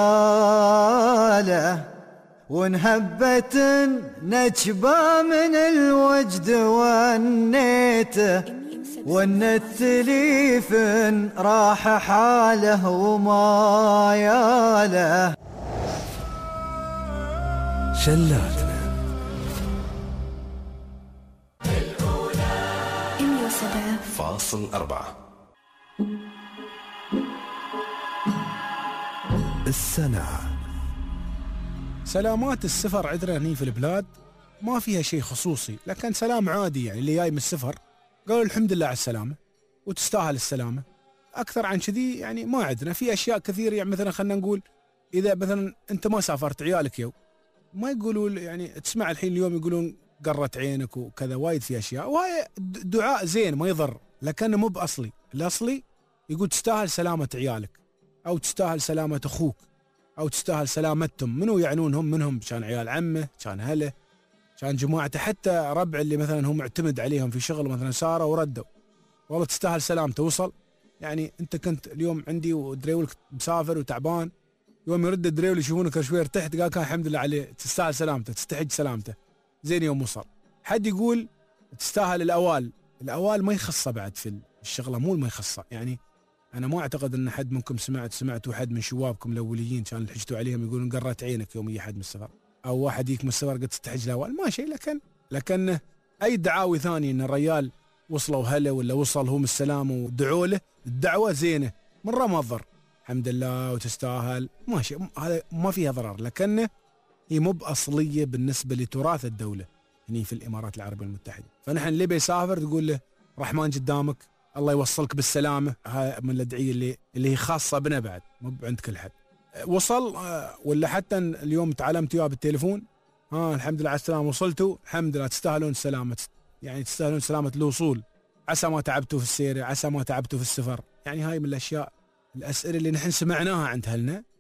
رساله، ونهبت نجبة من الوجد والنيته، والنتليف راح حاله وما ياله. شلاتنا. 107.4 السنة. سلامات السفر عندنا هني في البلاد ما فيها شيء خصوصي، لكن سلام عادي، يعني اللي جاي من السفر قالوا الحمد لله على السلامة وتستاهل السلامة. أكثر عن كذي يعني ما عندنا. في أشياء كثير، يعني مثلا خلنا نقول إذا مثلا أنت ما سافرت عيالك يوم ما يقولوا، يعني تسمع الحين اليوم يقولون قرت عينك وكذا، وايد في أشياء، وهي دعاء زين ما يضر، لكنه مو بأصلي. الأصلي يقول تستاهل سلامة عيالك، أو تستاهل سلامة أخوك، أو تستاهل سلامتهم. منو يعنونهم؟ منهم كان عيال عمه، كان هله، كان جماعته، حتى ربع اللي مثلا هم معتمد عليهم في شغل مثلا سارة وردوا، والله تستاهل سلامته. وصل يعني أنت كنت اليوم عندي ودريولك مسافر وتعبان، يوم يرد الدريول يشوفونك شوي ارتحت، قال كان الحمد لله عليه، تستاهل سلامته، تستحق سلامته. زين يوم وصل حد يقول تستاهل الأوال. الأوال ما يخصه بعد في الشغلة، مو ما يخصه. يعني أنا ما أعتقد أن حد منكم سمعتوا حد من شبابكم الأوليين كان حجتوا عليهم يقولون قرت عينك يوم يجي حد من السفر، أو واحد يجيك من السفر قد تستحج الأوال، ما شيء. لكن أي دعاوي ثانية أن الرجال وصلوا هلا ولا وصل هم السلام ودعوا له، الدعوة زينة مرة ما تضر، الحمد لله وتستاهل، ماشي، هذا ما فيها ضرر، لكنه هي مو بأصلية بالنسبة لتراث الدولة هني في الإمارات العربية المتحدة. فنحن اللي بيسافر تقول له رحمن قدامك، الله يوصلك بالسلامة. هاي من الأدعية اللي هي خاصة بنا بعد، مو عند كل حد. وصل ولا حتى اليوم تعلمت وياه بالتليفون، الحمد لله على السلامة، وصلتوا الحمد لله، تستاهلون السلامة، يعني تستاهلون سلامة الوصول، عسى ما تعبتوا في السير، عسى ما تعبتوا في السفر. يعني هاي من الأشياء، الأسئلة اللي نحن سمعناها عند أهلنا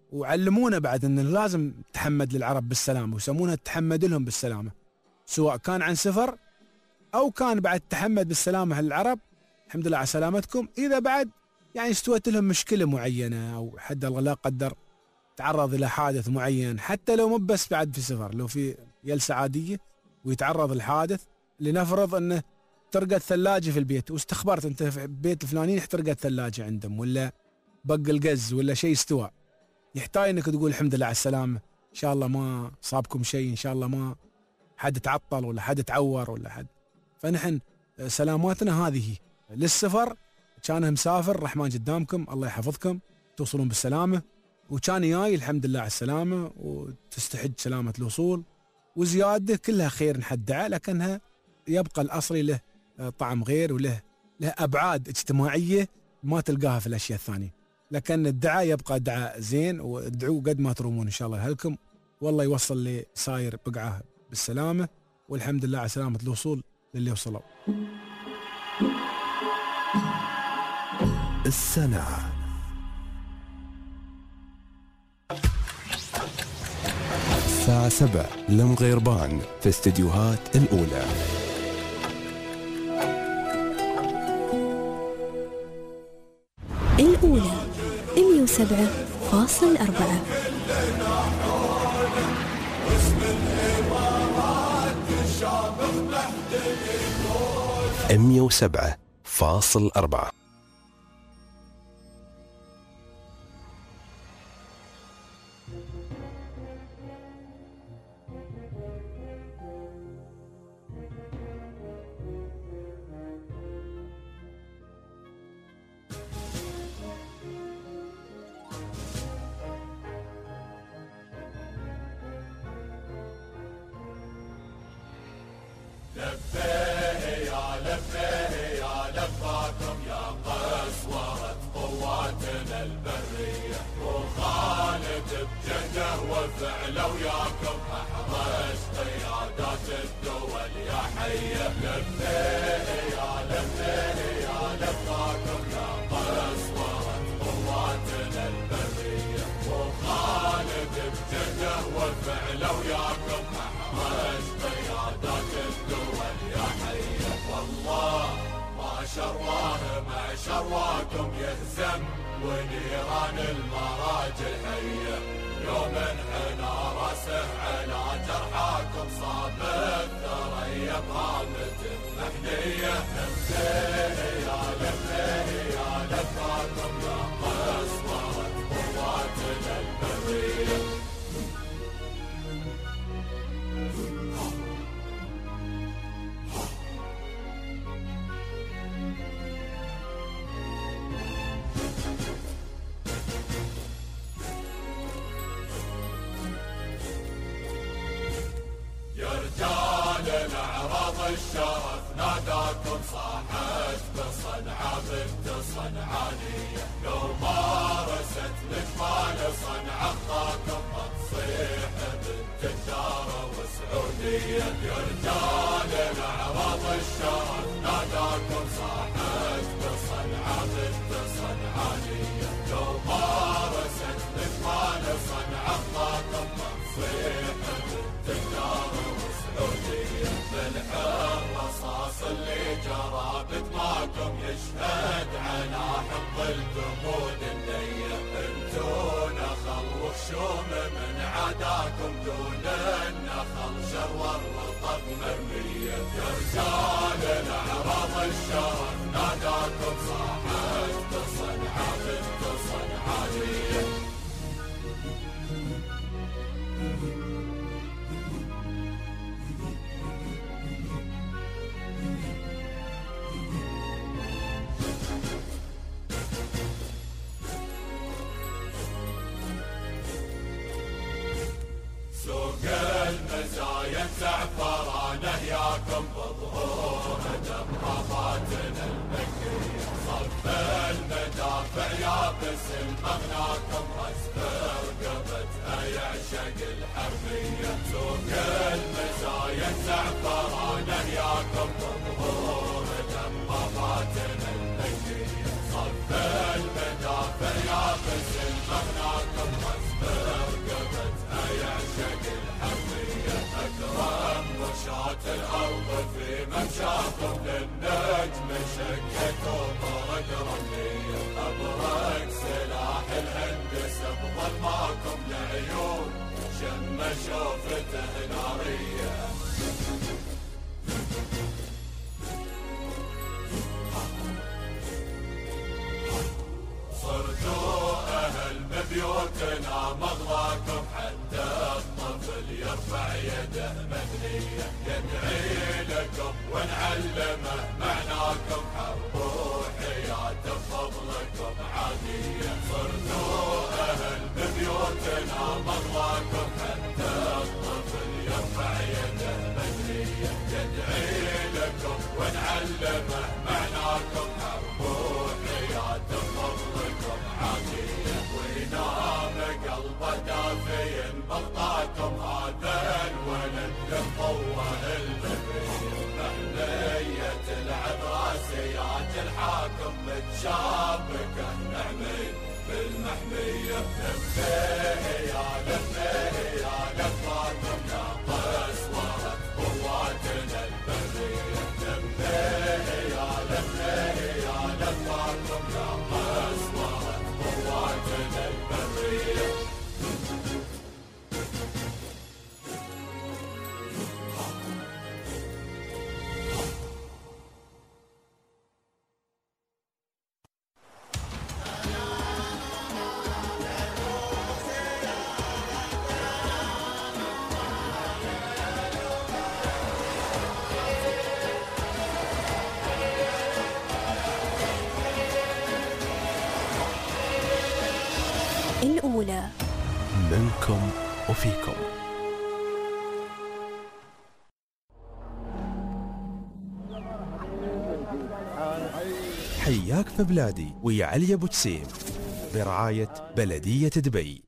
وعلمونا بعد أن لازم تحمد للعرب بالسلامة، ويسمونها تحمد لهم بالسلامة، سواء كان عن سفر أو كان بعد تحمد بالسلامة للعرب، الحمد لله على سلامتكم. إذا بعد يعني استوت لهم مشكلة معينة أو حد الله لا قدر تعرض إلى حادث معين، حتى لو مو بس بعد في سفر، لو في جلسة عادية ويتعرض الحادث، لنفرض أنه احترقت ثلاجة في البيت واستخبرت أنت في البيت الفلاني احترقت ثلاجة عندهم ولا بق القز ولا شيء استوى، يحتاج أنك تقول الحمد لله على السلامة، إن شاء الله ما صابكم شيء، إن شاء الله ما حد تعطل ولا حد تعور ولا حد. فنحن سلاماتنا هذه للسفر، كان مسافر الرحمن قدامكم الله يحفظكم توصلون بالسلامة، وكان جاي الحمد لله على السلامة وتستحج سلامة الوصول، وزيادة كلها خير نحدها، لكنها يبقى الأصلي له طعم غير وله أبعاد اجتماعية ما تلقاها في الأشياء الثانية، لكن الدعاء يبقى دعاء زين، وادعوا قد ما ترومون إن شاء الله لكم، والله يوصل لي ساير بقعة بالسلامة، والحمد لله على سلامة الوصول للي وصلوا. السنة الساعة 7 لمغيربان في استديوهات الأولى. الأولى 107.4. 107.4. شرواكم يهزم ونيران المراجل حية، يوم انحنى راسه على جرحاكم صاب الثريا بهامة محنية. لبيه يا لبيه يا لباكم يا قسوة قواتنا البرية. الشرف ناداكم صاحت بصنعاء بنت صنعانية، لو مارست نجمال صنعاء خاكم تصيح بنت الدارة وسعودية. يا رجال الأعراض الشرف ناداكم صاحت بصنعاء بنت صنعانية، لو مارست نجمال صنعاء خاكم تصيح بنت الدارة وسعودية. الرصاص اللي جرى بدماكم يشهد على حب الجمود النية. انتو نخل وخشوم من عداكم دون النخل شروى الرطب مرمية. يا رجال الأعراض الشرف ناداكم صاحت بصنعاء بنت صنعانية. سوق المزايا زعفرانه ياكم بظهور دباباتنا المكية. صف المدافع يابس المغناكم رسم رقبتها يعشق الحربية. سوق المزايا زعفرانه ياكم بظهور دباباتنا المكية. صف المدافع يابس المغناكم رسم شوفته نارية. صرتوا أهل ببيوتنا مغلاكم حتى الطفل يرفع يده مدنية يدعي لكم ونعلمه معناكم حب وحياة بفضلكم عادية. صرتوا أهل ببيوتنا مغلاكم حتى الطفل يرفع يده مدنية يدعي لكم ونعلمه معناكم حب وحياة بفضلكم عادية. وينام قلبه دافي بغطاكم هذا الولد للقوة البرية. محمية العذراء سياج الحاكم متشابكة نعمي بالمحمية. لفيه يا لفيه يا لفاكم يا قسوة قواتنا البرية. لفيه يا لفيه يا لفاكم يا قسوة قواتنا البرية. الأولى منكم وفيكم. حياك في بلادي ويا علي أبو جسيم برعاية بلدية دبي.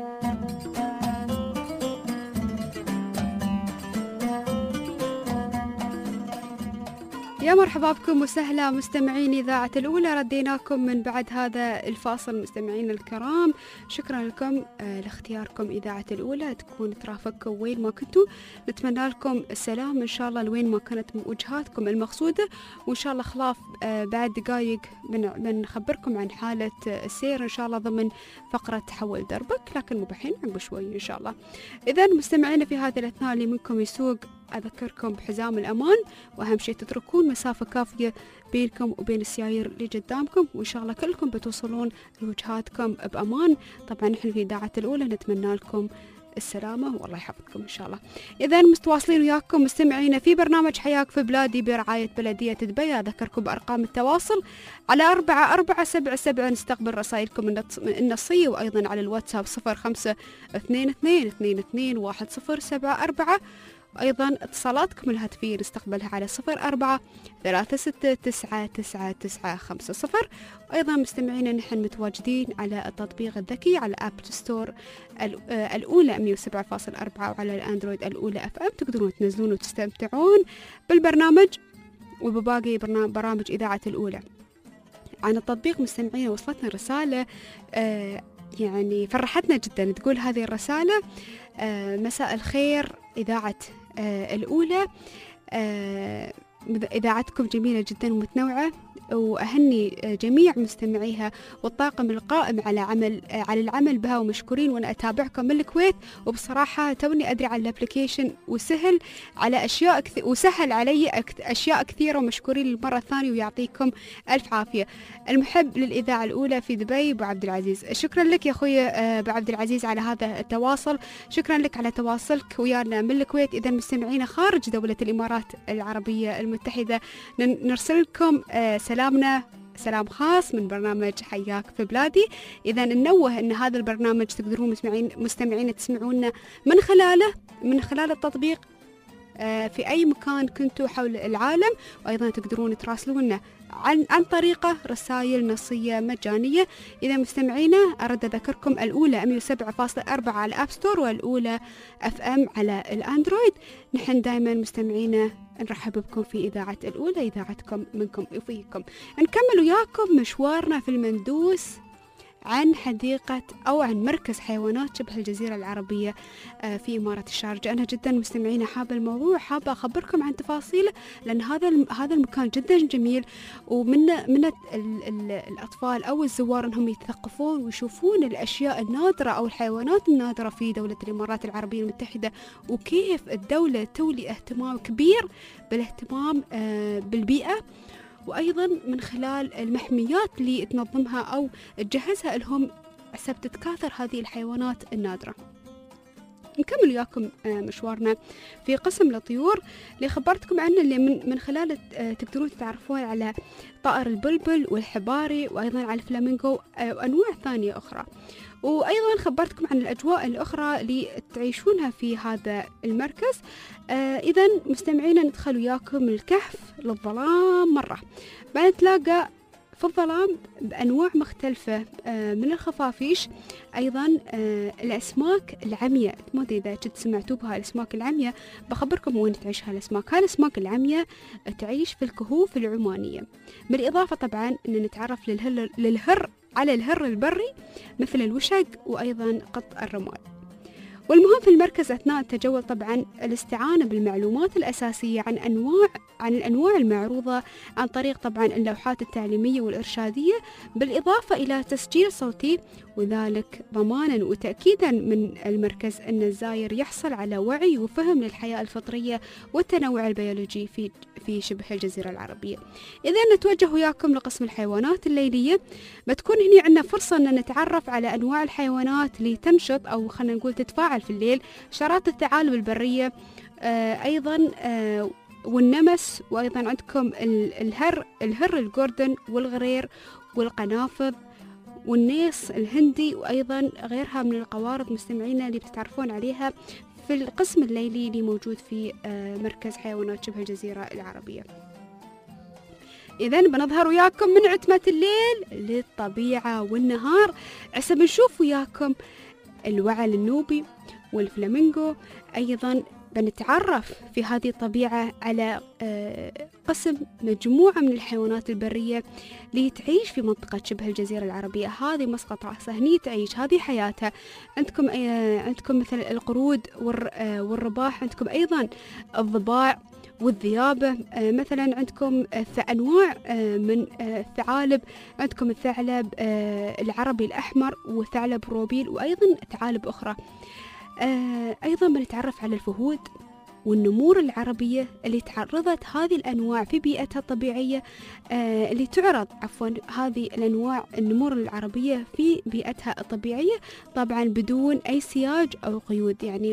يا مرحبا بكم وسهلا مستمعين إذاعة الأولى. رديناكم من بعد هذا الفاصل مستمعين الكرام. شكرا لكم لاختياركم إذاعة الأولى تكون ترافقكم وين ما كنتوا. نتمنى لكم السلام إن شاء الله لوين ما كانت وجهاتكم المقصودة. وإن شاء الله خلاف بعد دقائق بنخبركم عن حالة السير إن شاء الله ضمن فقرة تحول دربك، لكن مو بحين عقب شوي إن شاء الله. إذا مستمعين في هذه الأثناء اللي منكم يسوق أذكركم بحزام الأمان، وأهم شيء تتركون مسافة كافية بينكم وبين السيايير اللي قدامكم، وإن شاء الله كلكم بتوصلون لوجهاتكم بأمان. طبعا نحن في إذاعة الأولى نتمنى لكم السلامة والله يحفظكم إن شاء الله. إذا متواصلين وياكم مستمعين في برنامج حياك في بلادي برعاية بلدية دبي. أذكركم بأرقام التواصل على 4477 نستقبل رسائلكم النصية، وأيضا على الواتساب 0522221074. أيضا اتصالاتكم الهاتفية نستقبلها على 0436699950. وأيضا مستمعين نحن متواجدين على التطبيق الذكي على أب ستور الأولى 107.4 وعلى الأندرويد الأولى FM. تقدرون تنزلون وتستمتعون بالبرنامج وبباقي برامج إذاعة الأولى. عن التطبيق مستمعين وصلتنا رسالة يعني فرحتنا جدا. تقول هذه الرسالة: مساء الخير إذاعة الأولى، إذاعتكم جميلة جدا ومتنوعة، وأهني جميع مستمعيها والطاقم القائم على العمل بها ومشكورين. وأنا أتابعكم من الكويت، وبصراحة توني أدري عن الابليكيشن وسهل على وسهل علي أشياء كثيرة، ومشكورين للمرة الثانية ويعطيكم ألف عافية. المحب للإذاعة الأولى في دبي أبو عبد العزيز. شكرا لك يا أخوي أبو عبد العزيز على هذا التواصل، شكرا لك على تواصلك ويانا من الكويت. إذا مستمعين خارج دولة الإمارات العربية المتحدة نرسل لكم سلامنا، سلام خاص من برنامج حياك في بلادي. إذا ننوه أن هذا البرنامج تقدرون مستمعين تسمعونا من خلال التطبيق في أي مكان كنتوا حول العالم، وأيضا تقدرون تراسلونا عن طريقة رسائل نصية مجانية. إذا مستمعينا أرد أذكركم الأولى 107.4 على الأب ستور والأولى FM على الأندرويد. نحن دائما مستمعينا نرحب بكم في إذاعة الأولى، إذاعتكم منكم وفيكم. نكمل وياكم مشوارنا في المندوس عن حديقة أو عن مركز حيوانات شبه الجزيرة العربية في إمارة الشارقة. أنا جدا مستمعين حابة الموضوع، حابة أخبركم عن تفاصيله، لأن هذا المكان جدا جميل، ومن الأطفال أو الزوار أنهم يتثقفون ويشوفون الأشياء النادرة أو الحيوانات النادرة في دولة الإمارات العربية المتحدة، وكيف الدولة تولي اهتمام كبير بالاهتمام بالبيئة، وأيضا من خلال المحميات اللي تنظمها أو تجهزها لهم حسب تتكاثر هذه الحيوانات النادرة. نكمل وياكم مشوارنا في قسم الطيور اللي خبرتكم عنه، اللي من خلاله تقدرون تتعرفون على طائر البلبل والحباري، وأيضا على الفلامينغو وأنواع ثانية أخرى. وأيضا خبرتكم عن الأجواء الأخرى اللي تعيشونها في هذا المركز. إذا مستمعين ندخل وياكم الكهف للظلام مرة. بنتلاقى في الظلام بأنواع مختلفة من الخفافيش، أيضا الأسماك العمياء. ما أدري إذا كنت سمعتوا بها الأسماك العمياء، بخبركم وين تعيش هالأسماك. هالأسماك العمياء تعيش في الكهوف العمانية، بالإضافة طبعا أن نتعرف على الهر البري مثل الوشق وأيضا قط الرمال. والمهم في المركز أثناء التجول طبعا الاستعانة بالمعلومات الأساسية عن الأنواع المعروضة عن طريق طبعا اللوحات التعليمية والإرشادية، بالإضافة إلى تسجيل صوتي، وذلك ضمانا وتأكيدا من المركز أن الزائر يحصل على وعي وفهم للحياة الفطرية والتنوع البيولوجي في شبه الجزيرة العربية. إذا نتوجه وياكم لقسم الحيوانات الليلية، بتكون هنا عندنا فرصة أن نتعرف على أنواع الحيوانات اللي تنشط أو خلينا نقول تتفاعل في الليل، شرات الثعالب البرية، أيضا والنمس، وأيضا عندكم الهر الجوردن والغرير والقنافذ والنيس الهندي، وأيضا غيرها من القوارض مستمعينا اللي بتتعرفون عليها في القسم الليلي اللي موجود في مركز حيوانات شبه الجزيرة العربية. إذن بنظهر وياكم من عتمة الليل للطبيعة والنهار، عسى بنشوف وياكم الوعل النوبي والفلامينغو. أيضا بنتعرف في هذه الطبيعة على قسم مجموعة من الحيوانات البرية اللي تعيش في منطقة شبه الجزيرة العربية. هذه مسقط رأسها، هني تعيش، هذه حياتها. عندكم مثل القرود والرباح، عندكم أيضا الضباع والذيابة، مثلا عندكم أنواع من الثعالب، عندكم الثعلب العربي الأحمر وثعلب روبيل، وأيضا ثعالب أخرى. أيضا بنتعرف على الفهود والنمور العربية اللي تعرضت هذه الأنواع في بيئتها الطبيعية، اللي تعرض هذه الأنواع النمور العربية في بيئتها الطبيعية طبعا بدون أي سياج أو قيود، يعني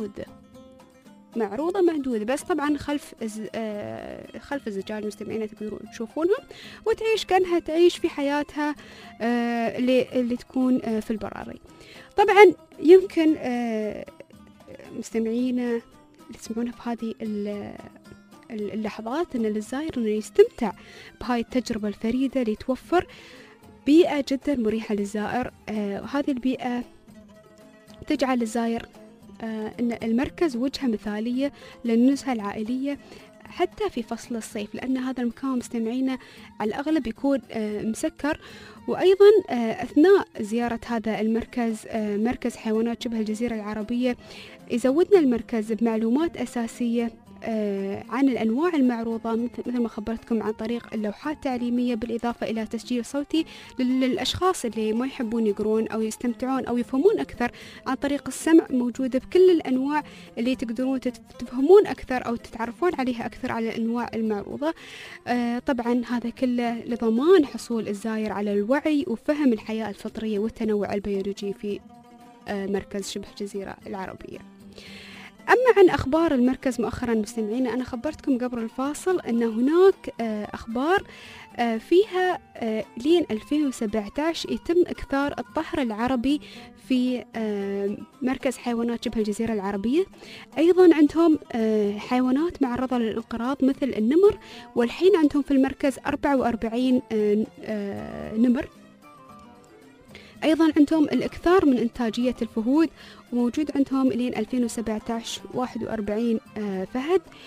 معروضة مهدودة، بس طبعا خلف الزجاج مستمعين تقدرون تشوفونها، وتعيش كأنها تعيش في حياتها اللي تكون في البراري. طبعا يمكن مستمعينا اللي تسمعونا في هذه اللحظات أن للزائر أنه يستمتع بهاي التجربة الفريدة اللي توفر بيئة جدا مريحة للزائر. وهذه البيئة تجعل الزائر أن المركز وجهة مثالية للنزهة العائلية حتى في فصل الصيف، لأن هذا المكان مستمعينا على الأغلب يكون مسكر. وأيضا أثناء زيارة هذا المركز، مركز حيوانات شبه الجزيرة العربية، يزودنا المركز بمعلومات أساسية عن الأنواع المعروضة مثل ما خبرتكم عن طريق اللوحات التعليمية، بالإضافة إلى تسجيل صوتي للأشخاص اللي ما يحبون يقرون أو يستمتعون أو يفهمون أكثر عن طريق السمع، موجودة بكل الأنواع اللي تقدرون تفهمون أكثر أو تتعرفون عليها أكثر على الأنواع المعروضة. طبعا هذا كله لضمان حصول الزائر على الوعي وفهم الحياة الفطرية والتنوع البيولوجي في مركز شبه الجزيرة العربية. أما عن أخبار المركز مؤخرا مستمعينا، أنا خبرتكم قبل الفاصل أن هناك أخبار فيها لين 2017 يتم إكثار الطهر العربي في مركز حيوانات شبه الجزيرة العربية. أيضا عندهم حيوانات معرضة للانقراض مثل النمر، والحين عندهم في المركز 44 نمر. أيضا عندهم الإكثار من إنتاجية الفهود، وموجود عندهم لين 2017 41 فهد.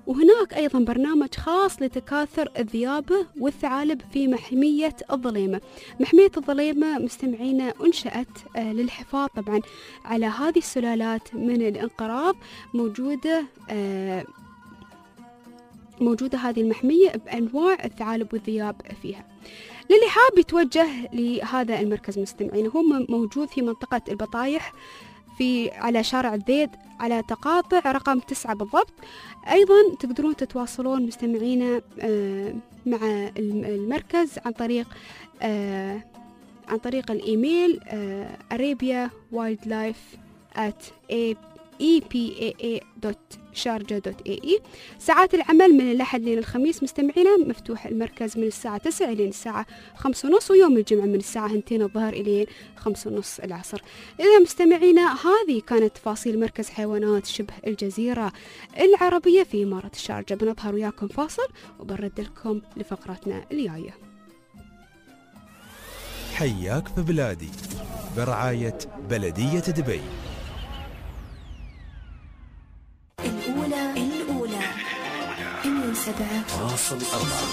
وهناك أيضا برنامج خاص لتكاثر الذئاب والثعالب في محمية الظليمة. محمية الظليمة مستمعينا أنشأت للحفاظ طبعا على هذه السلالات من الانقراض. موجودة هذه المحمية بأنواع الثعالب والذئاب فيها. للي حاب يتوجه لهذا المركز مستمعين، هو موجود في منطقة البطايح على شارع الذيد على تقاطع رقم 9 بالضبط. أيضا تقدرون تتواصلون مستمعينا مع المركز عن طريق الإيميل arabiawildlife@epaa.sharjah.ae. ساعات العمل من الأحد لين الخميس مستمعينا مفتوح المركز من الساعة 9 إلى الساعة 5:30، ويوم الجمعة من الساعة 2 الظهر إلى 5:30 العصر. إذا مستمعينا هذه كانت تفاصيل مركز حيوانات شبه الجزيرة العربية في إمارة الشارجة. بنظهر وياكم فاصل وبرد لكم لفقرتنا الجاية. حياك في بلادي برعاية بلدية دبي. الأولى 107.4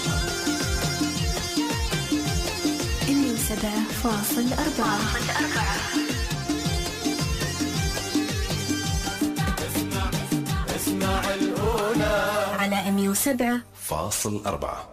اسمع الأولى على 107.4.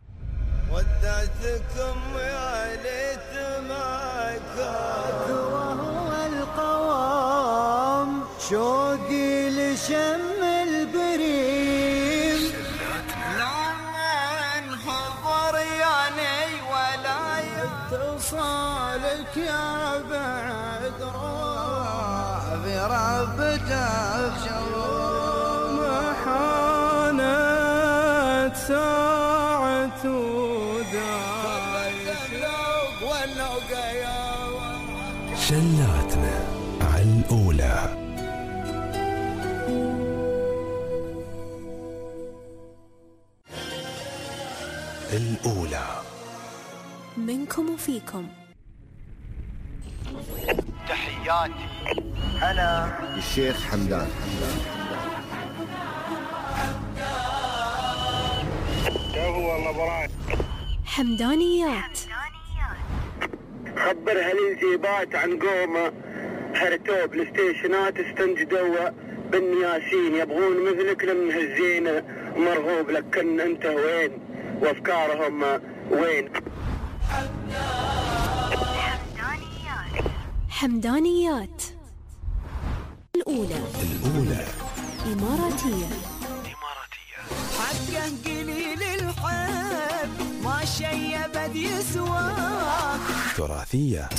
ودعتكم يا ليت ما كان وهو القوام شوقي لشم البريم لما انحضر ياني ولا يتصالك يا بعد روح بربتك شوم حانت ساعة شلاتنا على الأولى. الأولى منكم وفيكم. تحياتي أنا الشيخ حمدان. حمدانيات. خبر هالانجيبات عن قومه هرتوب الستيشنات استنجدوا بالنياسين يبغون مثلك لمهزين مرغوب لك كن انت وين وافكارهم وين. حمدانيات الأولى إماراتية. حقه قليل الحب ما شي بد يسوى. تراثية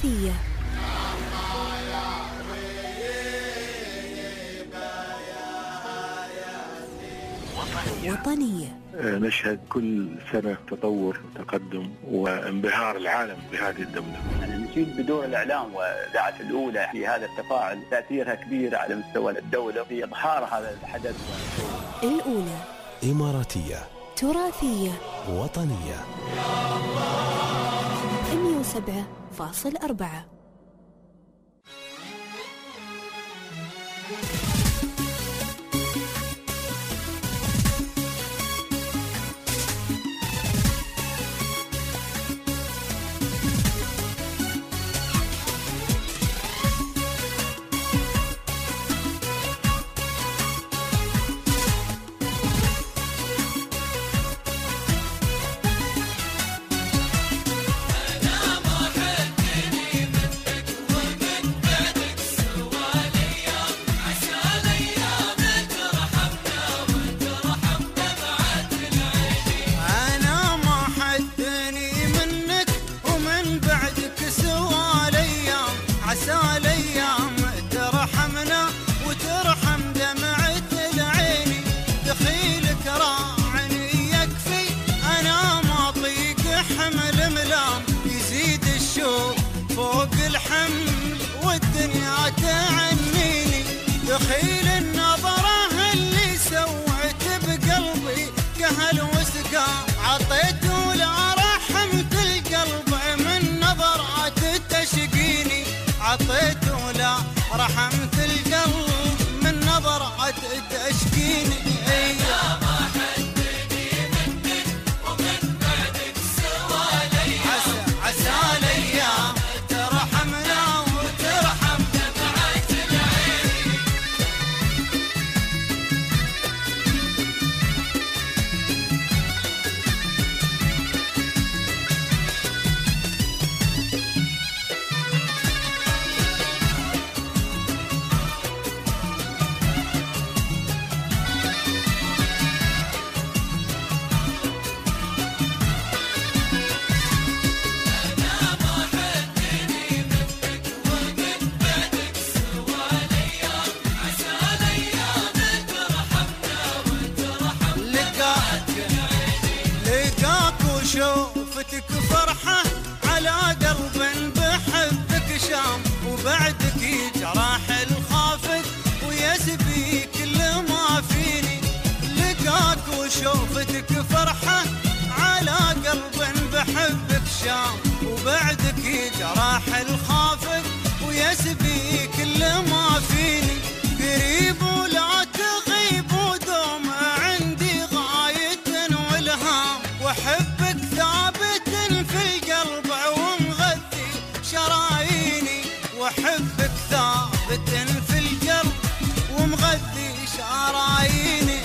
وطنية. نشهد كل سنة تطور وتقدم وانبهار العالم بهذه الدولة. نشيد بدور الإعلام وإذاعة الأولى في هذا التفاعل تأثيرها كبير على مستوى الدولة في إظهار هذا الحدث. الأولى إماراتية تراثية وطنية 107.4. دخيل النظرة اللي سويت بقلبي كهل وسقى عطيته لا رحمت القلب من نظرات تشقيني عطيته لا رحمت القلب من نظرات تشقيني. شوفتك فرحة على قلب بحبك شام، وبعدك جراح الخافق ويسبي كل ما فيني، قريب ولا تغيب ودوم عندي غاية والهام، وحبك ثابت في القلب ومغذي شراييني، وحبك ثابت في القلب ومغذي شراييني.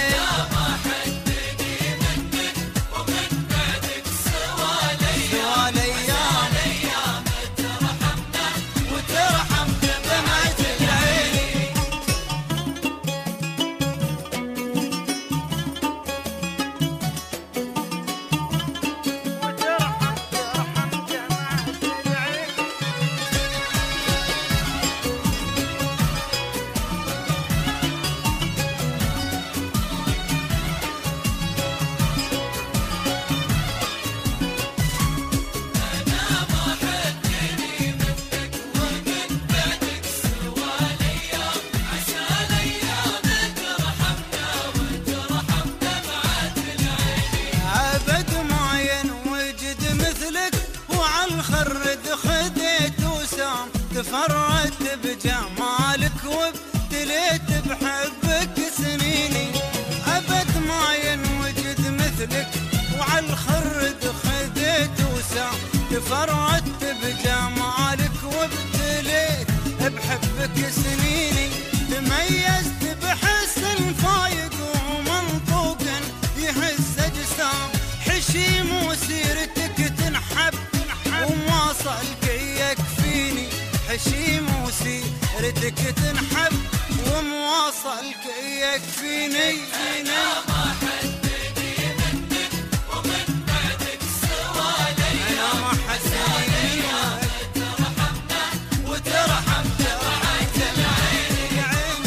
تفرت بجمالك وابتليت بحبك سنيني، أبد ما ينوجد مثلك وعلى الخرد خذيت وسام، تفرت بجمالك وابتليت بحبك سنيني، تميزت بحسن فايق ومنطوقا يهز أجسام، حشيم وسيرتك تنحب ومواصلك يكفيني، حشيم وسيرتك تنحب ومواصلك يكفيني. أنا ما حدني منك ومن بعدك سوالي، أنا ما حدني منك ترحمنا وترحم جرحة العين.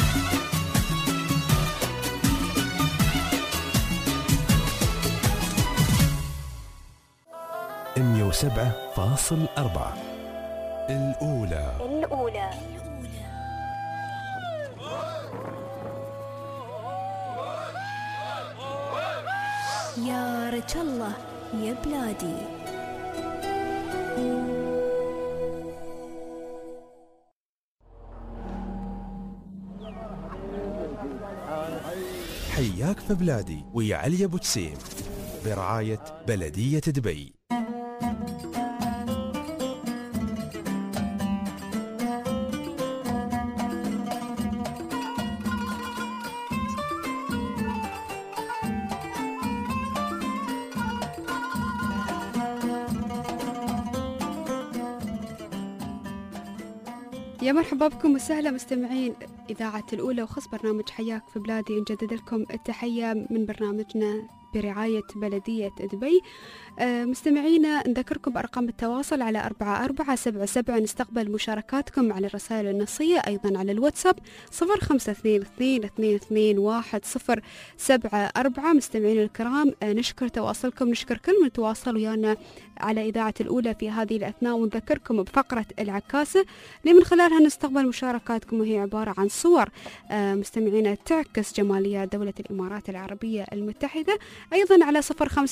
107.4 الأولى. يا رجل الله يا بلادي. حياك في بلادي ويا علي أبو تسيم برعاية بلدية دبي. يا مرحبا بكم وسهلا مستمعين إذاعة الأولى وخص برنامج حياك في بلادي. نجدد لكم التحية من برنامجنا برعاية بلدية دبي. مستمعينا نذكركم بأرقام التواصل على 4477. نستقبل مشاركاتكم على الرسائل النصية، أيضا على الواتساب 0522221074. مستمعينا الكرام نشكر تواصلكم، نشكر كل من تواصل ويانا على إذاعة الأولى في هذه الأثناء، ونذكركم بفقرة العكاسة اللي من خلالها نستقبل مشاركاتكم، وهي عبارة عن صور مستمعينا تعكس جماليات دولة الإمارات العربية المتحدة. أيضا على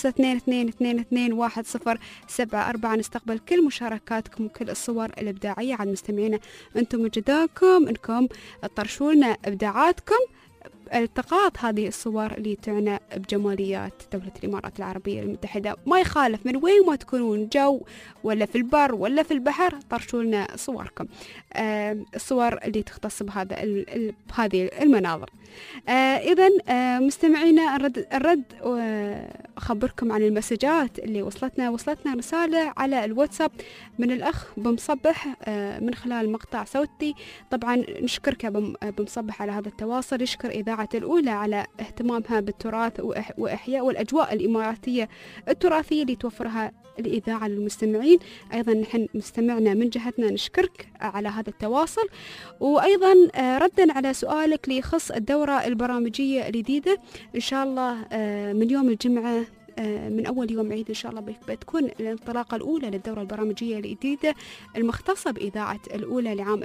0522221074 نستقبل كل مشاركاتكم وكل الصور الإبداعية. عن مستمعينا أنتم جداكم أنكم تطرشوا لنا إبداعاتكم، التقاط هذه الصور اللي تعنى بجماليات دولة الإمارات العربية المتحدة. ما يخالف من وين ما تكونون، جو ولا في البر ولا في البحر، طرشوا لنا صوركم، الصور اللي تختص بهذه المناظر. إذن مستمعينا الرد أخبركم عن المسجات اللي وصلتنا رسالة على الواتساب من الأخ بمصبح من خلال مقطع صوتي. طبعا نشكرك بمصبح على هذا التواصل، يشكر إذاعة الأولى على اهتمامها بالتراث وإحياء والأجواء الإماراتية التراثية اللي توفرها الإذاعة للمستمعين. أيضا نحن مستمعنا من جهتنا نشكرك على هذا التواصل. وأيضا ردا على سؤالك اللي يخص الدورة البرامجية الجديدة، إن شاء الله من يوم الجمعة من أول يوم عيد إن شاء الله بتكون الانطلاقة الأولى للدورة البرامجية الجديدة المختصة بإذاعة الأولى لعام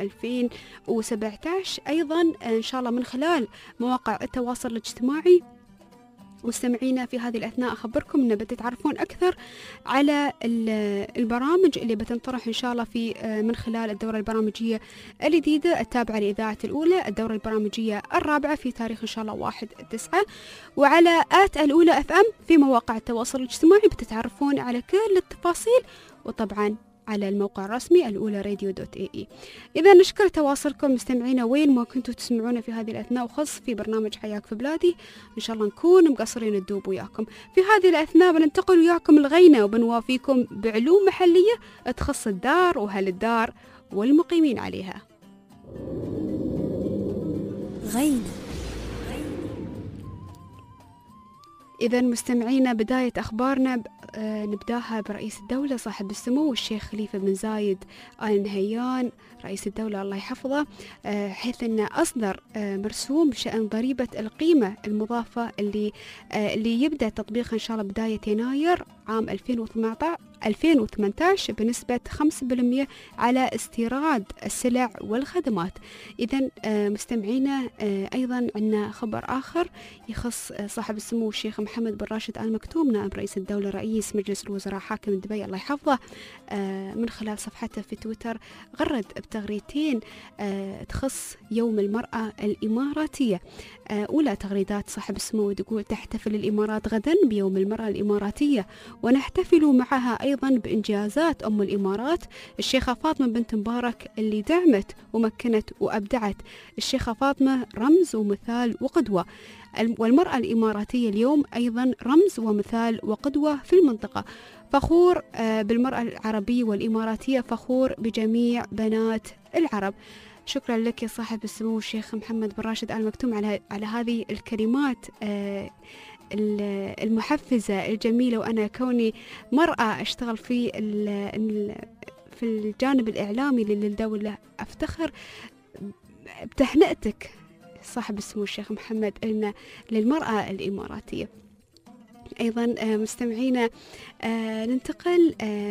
2017. أيضا إن شاء الله من خلال مواقع التواصل الاجتماعي مستمعينا في هذه الأثناء أخبركم أن بتتعرفون أكثر على البرامج اللي بتنطرح إن شاء الله في من خلال الدورة البرامجية الجديدة التابعة لإذاعة الأولى، الدورة البرامجية الرابعة في تاريخ إن شاء الله 1/9، وعلى الأولى FM في مواقع التواصل الاجتماعي بتتعرفون على كل التفاصيل، وطبعا على الموقع الرسمي الأولى radio.ae. إذا نشكر تواصلكم مستمعينا وين ما كنتوا تسمعونا في هذه الأثناء، وخاص في برنامج حياك في بلادي. إن شاء الله نكون مقصرين الدوب وياكم في هذه الأثناء. بننتقل وياكم الغينة وبنوافيكم بعلوم محلية تخص الدار وأهل الدار والمقيمين عليها. غينة. إذا مستمعينا بداية أخبارنا نبداها برئيس الدولة صاحب السمو الشيخ خليفة بن زايد آل نهيان رئيس الدولة الله يحفظه، حيث أنه أصدر مرسوم بشأن ضريبة القيمة المضافة اللي يبدأ تطبيقها إن شاء الله بداية يناير عام 2018 بنسبة 5% على استيراد السلع والخدمات. إذن مستمعينا أيضا عندنا خبر آخر يخص صاحب السمو الشيخ محمد بن راشد آل مكتوم نائب رئيس الدولة رئيس مجلس الوزراء حاكم دبي الله يحفظه، من خلال صفحته في تويتر غرد بتغريدتين تخص يوم المرأة الإماراتية. أولى تغريدات صاحب السمو تقول: تحتفل الإمارات غدا بيوم المرأة الإماراتية، ونحتفل معها أيضا بإنجازات أم الإمارات الشيخة فاطمة بنت مبارك اللي دعمت ومكنت وأبدعت. الشيخة فاطمة رمز ومثال وقدوة، والمرأة الإماراتية اليوم أيضا رمز ومثال وقدوة في المنطقة. فخور بالمرأة العربية والإماراتية، فخور بجميع بنات العرب. شكرا لك يا صاحب السمو الشيخ محمد بن راشد آل مكتوم على هذه الكلمات المحفزة الجميلة. وأنا كوني مرأة أشتغل في الجانب الإعلامي للدولة أفتخر بتهنئتك صاحب السمو الشيخ محمد لنا للمرأة الإماراتية. أيضا مستمعينا ننتقل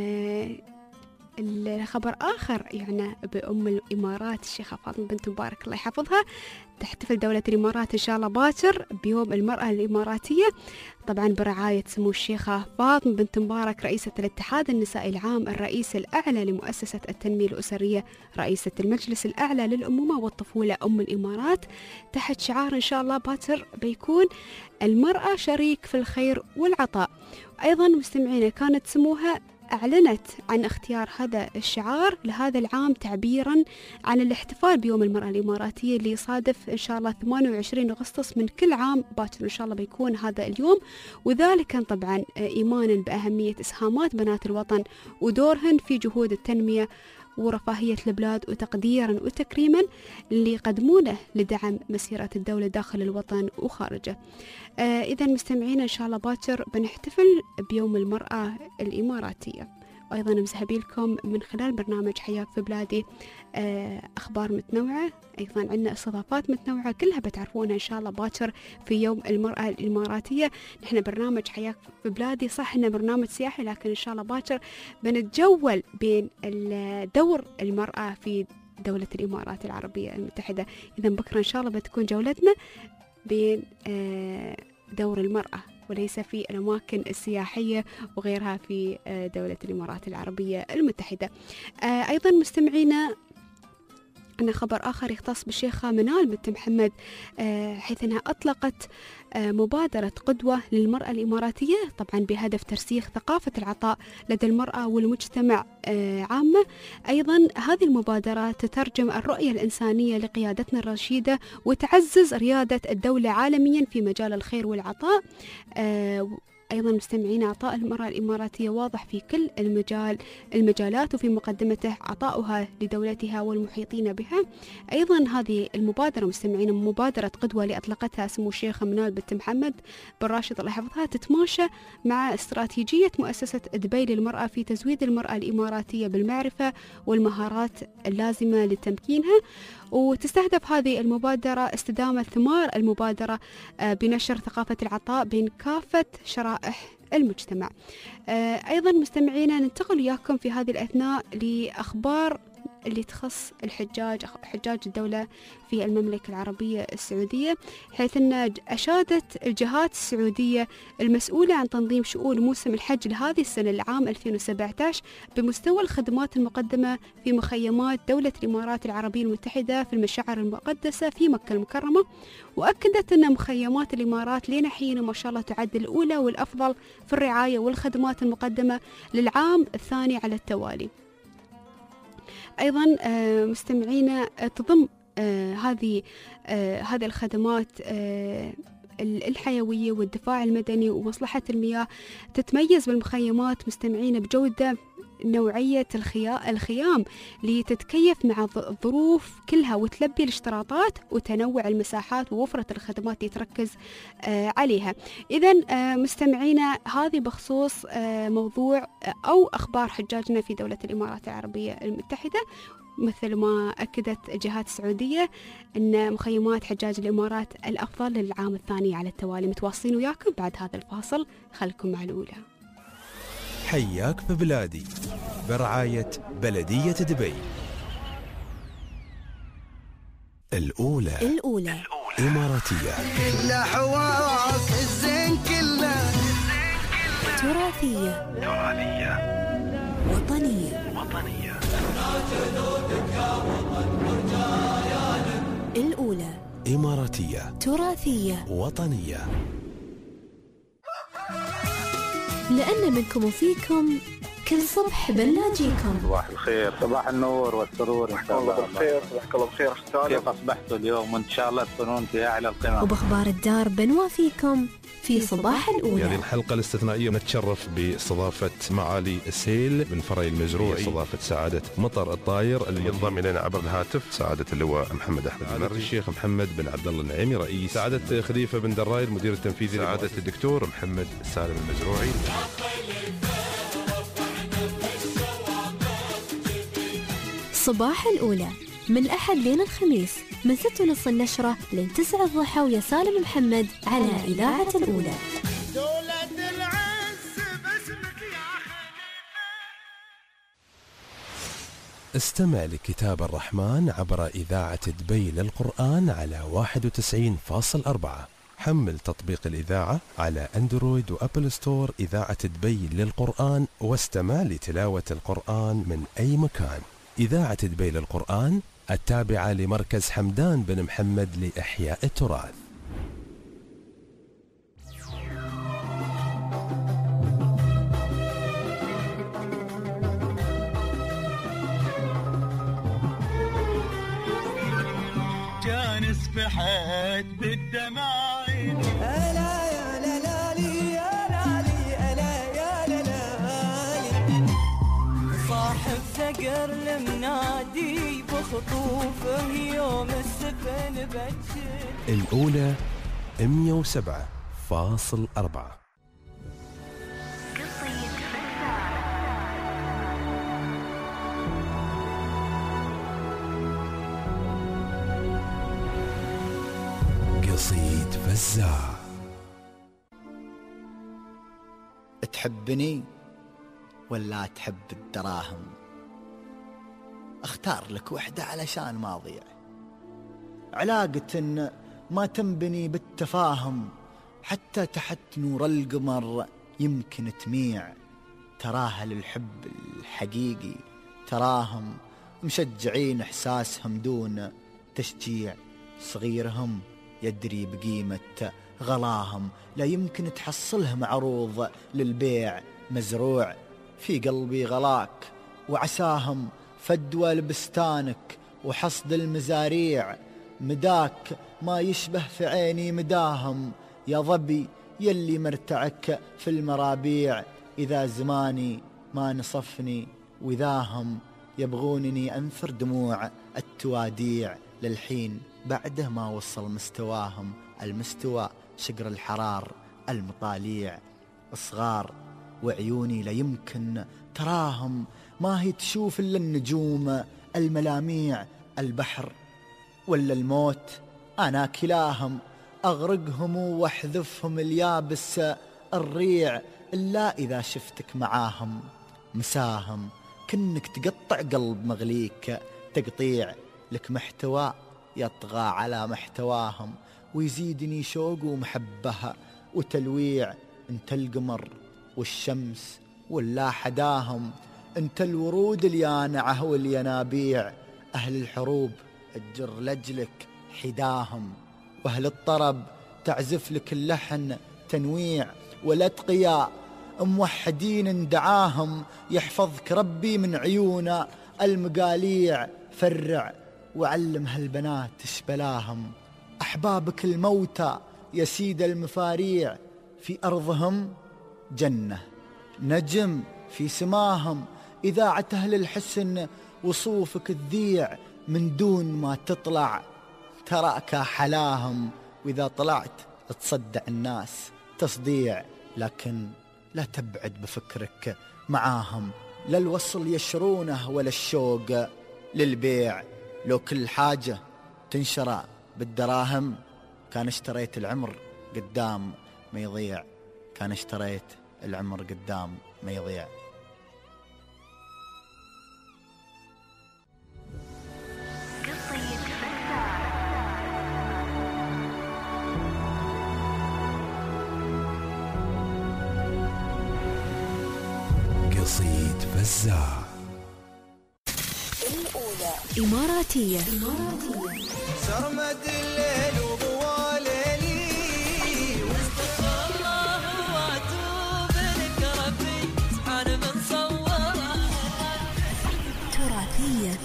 الخبر آخر يعني بأم الإمارات الشيخة فاطمة بنت مبارك الله يحفظها. تحتفل دولة الإمارات إن شاء الله باكر بيوم المرأة الإماراتية، طبعا برعاية سمو الشيخة فاطمة بنت مبارك رئيسة الاتحاد النسائي العام، الرئيس الأعلى لمؤسسة التنمية الأسرية، رئيسة المجلس الأعلى للأمومة والطفولة أم الإمارات، تحت شعار إن شاء الله باكر بيكون المرأة شريك في الخير والعطاء. أيضا مستمعينا كانت سموها أعلنت عن اختيار هذا الشعار لهذا العام تعبيرا عن الاحتفال بيوم المرأة الإماراتية اللي يصادف إن شاء الله 28 أغسطس من كل عام باكر إن شاء الله بيكون هذا اليوم، وذلك طبعا إيمانا بأهمية إسهامات بنات الوطن ودورهن في جهود التنمية ورفاهية البلاد، وتقديرا وتكريما اللي يقدمونه لدعم مسيرة الدولة داخل الوطن وخارجه. إذا مستمعين إن شاء الله باكر بنحتفل بيوم المرأة الإماراتية. أيضا مسحبي لكم من خلال برنامج حياك في بلادي أخبار متنوعة، أيضا عندنا استضافات متنوعة كلها بتعرفونها إن شاء الله باكر في يوم المرأة الإماراتية. نحن برنامج حياك في بلادي صح إنه برنامج سياحي، لكن إن شاء الله باكر بنتجول بين دور المرأة في دولة الإمارات العربية المتحدة. إذا بكرة إن شاء الله بتكون جولتنا بين دور المرأة وليس في الأماكن السياحية وغيرها في دولة الإمارات العربية المتحدة. أيضا مستمعينا أن خبر آخر يختص بالشيخة منال بنت محمد، حيث أنها أطلقت مبادرة قدوة للمرأة الإماراتية، طبعا بهدف ترسيخ ثقافة العطاء لدى المرأة والمجتمع عامة. أيضا هذه المبادرة تترجم الرؤية الإنسانية لقيادتنا الرشيدة وتعزز ريادة الدولة عالميا في مجال الخير والعطاء. أيضا مستمعين عطاء المرأة الإماراتية واضح في كل المجالات، وفي مقدمته عطاؤها لدولتها والمحيطين بها. أيضا هذه المبادرة مستمعين مبادرة قدوة اللي أطلقتها سمو الشيخة منال بنت محمد بن راشد الله يحفظها تتماشى مع استراتيجية مؤسسة دبي للمرأة في تزويد المرأة الإماراتية بالمعرفة والمهارات اللازمة لتمكينها، وتستهدف هذه المبادرة استدامة ثمار المبادرة بنشر ثقافة العطاء بين كافة شرائح المجتمع. أيضا مستمعينا ننتقل وياكم في هذه الأثناء لأخبار اللي تخص حجاج الدولة في المملكة العربية السعودية، حيث أن أشادت الجهات السعودية المسؤولة عن تنظيم شؤون موسم الحج لهذه السنة العام 2017 بمستوى الخدمات المقدمة في مخيمات دولة الإمارات العربية المتحدة في المشاعر المقدسة في مكة المكرمة. وأكدت أن مخيمات الإمارات لين حين ما شاء الله تعد الأولى والأفضل في الرعاية والخدمات المقدمة للعام الثاني على التوالي. أيضا مستمعينا تضم هذه الخدمات الحيوية والدفاع المدني ومصلحة المياه. تتميز بالمخيمات مستمعين بجودة نوعية الخيام لتتكيف مع الظروف كلها وتلبي الاشتراطات وتنوع المساحات ووفرة الخدمات اللي تركز عليها. إذن مستمعينا هذه بخصوص موضوع أو أخبار حجاجنا في دولة الإمارات العربية المتحدة. مثل ما أكدت الجهات السعودية أن مخيمات حجاج الإمارات الأفضل للعام الثاني على التوالي. متواصلين وياكم بعد هذا الفاصل، خلكم مع الأولى. حياك في بلادي برعاية بلدية دبي. الأولى إماراتية، كلها حواك الزين كله، تراثية وطنية. الأولى إماراتية، تراثية وطنية. لأن منكم وفيكم كل صبح بنلاقيكم. صباح الخير، صباح النور والسرور إن شاء الله. صباحك الله بخير أختار. كيف أصبحتوا اليوم؟ وإن شاء الله تكونون في أعلى القمم. وبأخبار الدار بنوافيكم في صباح الأولى. هذه الحلقة الاستثنائية نتشرف باستضافة معالي السيل بن فري المزروعي، استضافة سعادة مطر الطاير اللي ينضم إلينا عبر الهاتف سعادة اللواء محمد أحمد المري، الشيخ محمد بن عبد الله النعيمي رئيس، سعادة خليفة بن دراي المدير التنفيذي، سعادة الدكتور محمد سالم المزروعي. صباح الأولى من الأحد لين الخميس من 6:30 النشرة لين 9 الضحى ويا سالم محمد على إذاعة الأولى. استمع لكتاب الرحمن عبر إذاعة دبي للقرآن على 91.4. حمل تطبيق الإذاعة على أندرويد وأبل ستور إذاعة دبي للقرآن واستمع لتلاوة القرآن من أي مكان. إذاعة دبي للقرآن التابعة لمركز حمدان بن محمد لإحياء التراث. جانس بحد بالدماعين، ألا يا لالي يا لالي، ألا يا لالي، صاحب ثقر المنادي بخطوفه يوم السفن بتشل. الأولى 107.4. قصيد فزاع. تحبني ولا تحب الدراهم؟ اختار لك وحدة علشان ما اضيع. علاقة ما تنبني بالتفاهم، حتى تحت نور القمر يمكن تميع. تراها للحب الحقيقي، تراهم مشجعين احساسهم دون تشجيع. صغيرهم يدري بقيمة غلاهم، لا يمكن تحصلهم عروض للبيع. مزروع في قلبي غلاك وعساهم، فدوى لبستانك وحصد المزاريع. مداك ما يشبه في عيني مداهم، يا ظبي يلي مرتعك في المرابيع. إذا زماني ما نصفني وذاهم، يبغونني أنثر دموع التواديع. للحين بعده ما وصل مستواهم، المستوى شقر الحرار المطاليع. صغار وعيوني لا يمكن تراهم، ما هي تشوف إلا النجوم الملاميع. البحر ولا الموت أنا كلاهم، أغرقهم واحذفهم اليابس الريع. إلا إذا شفتك معاهم مساهم، كنك تقطع قلب مغليك تقطيع لك محتوى يطغى على محتواهم، ويزيدني شوق ومحبة وتلويع. انت القمر والشمس ولا حداهم، انت الورود اليانعة والينابيع. أهل الحروب تجر لجلك حداهم، وأهل الطرب تعزف لك اللحن تنويع. والأتقياء موحدين دعاهم، يحفظك ربي من عيون المقاليع. فرع وعلم هالبنات اشبلاهم، أحبابك الموتى يا سيد المفاريع. في أرضهم جنة نجم في سماهم، إذاعة أهل الحسن وصوفك تذيع من دون ما تطلع تراك حلاهم. وإذا طلعت تصدع الناس تصديع، لكن لا تبعد بفكرك معاهم. لا الوصل يشرونه ولا الشوق للبيع. لو كل حاجة تنشرى بالدراهم، كان اشتريت العمر قدام ما يضيع. كان اشتريت العمر قدام ما يضيع. قصيد فزاع. الأولى إماراتية. سرمد الليل وضوى ليلي، واستغفر الله واتوب لك ربي سبحان من صوره. تراثية.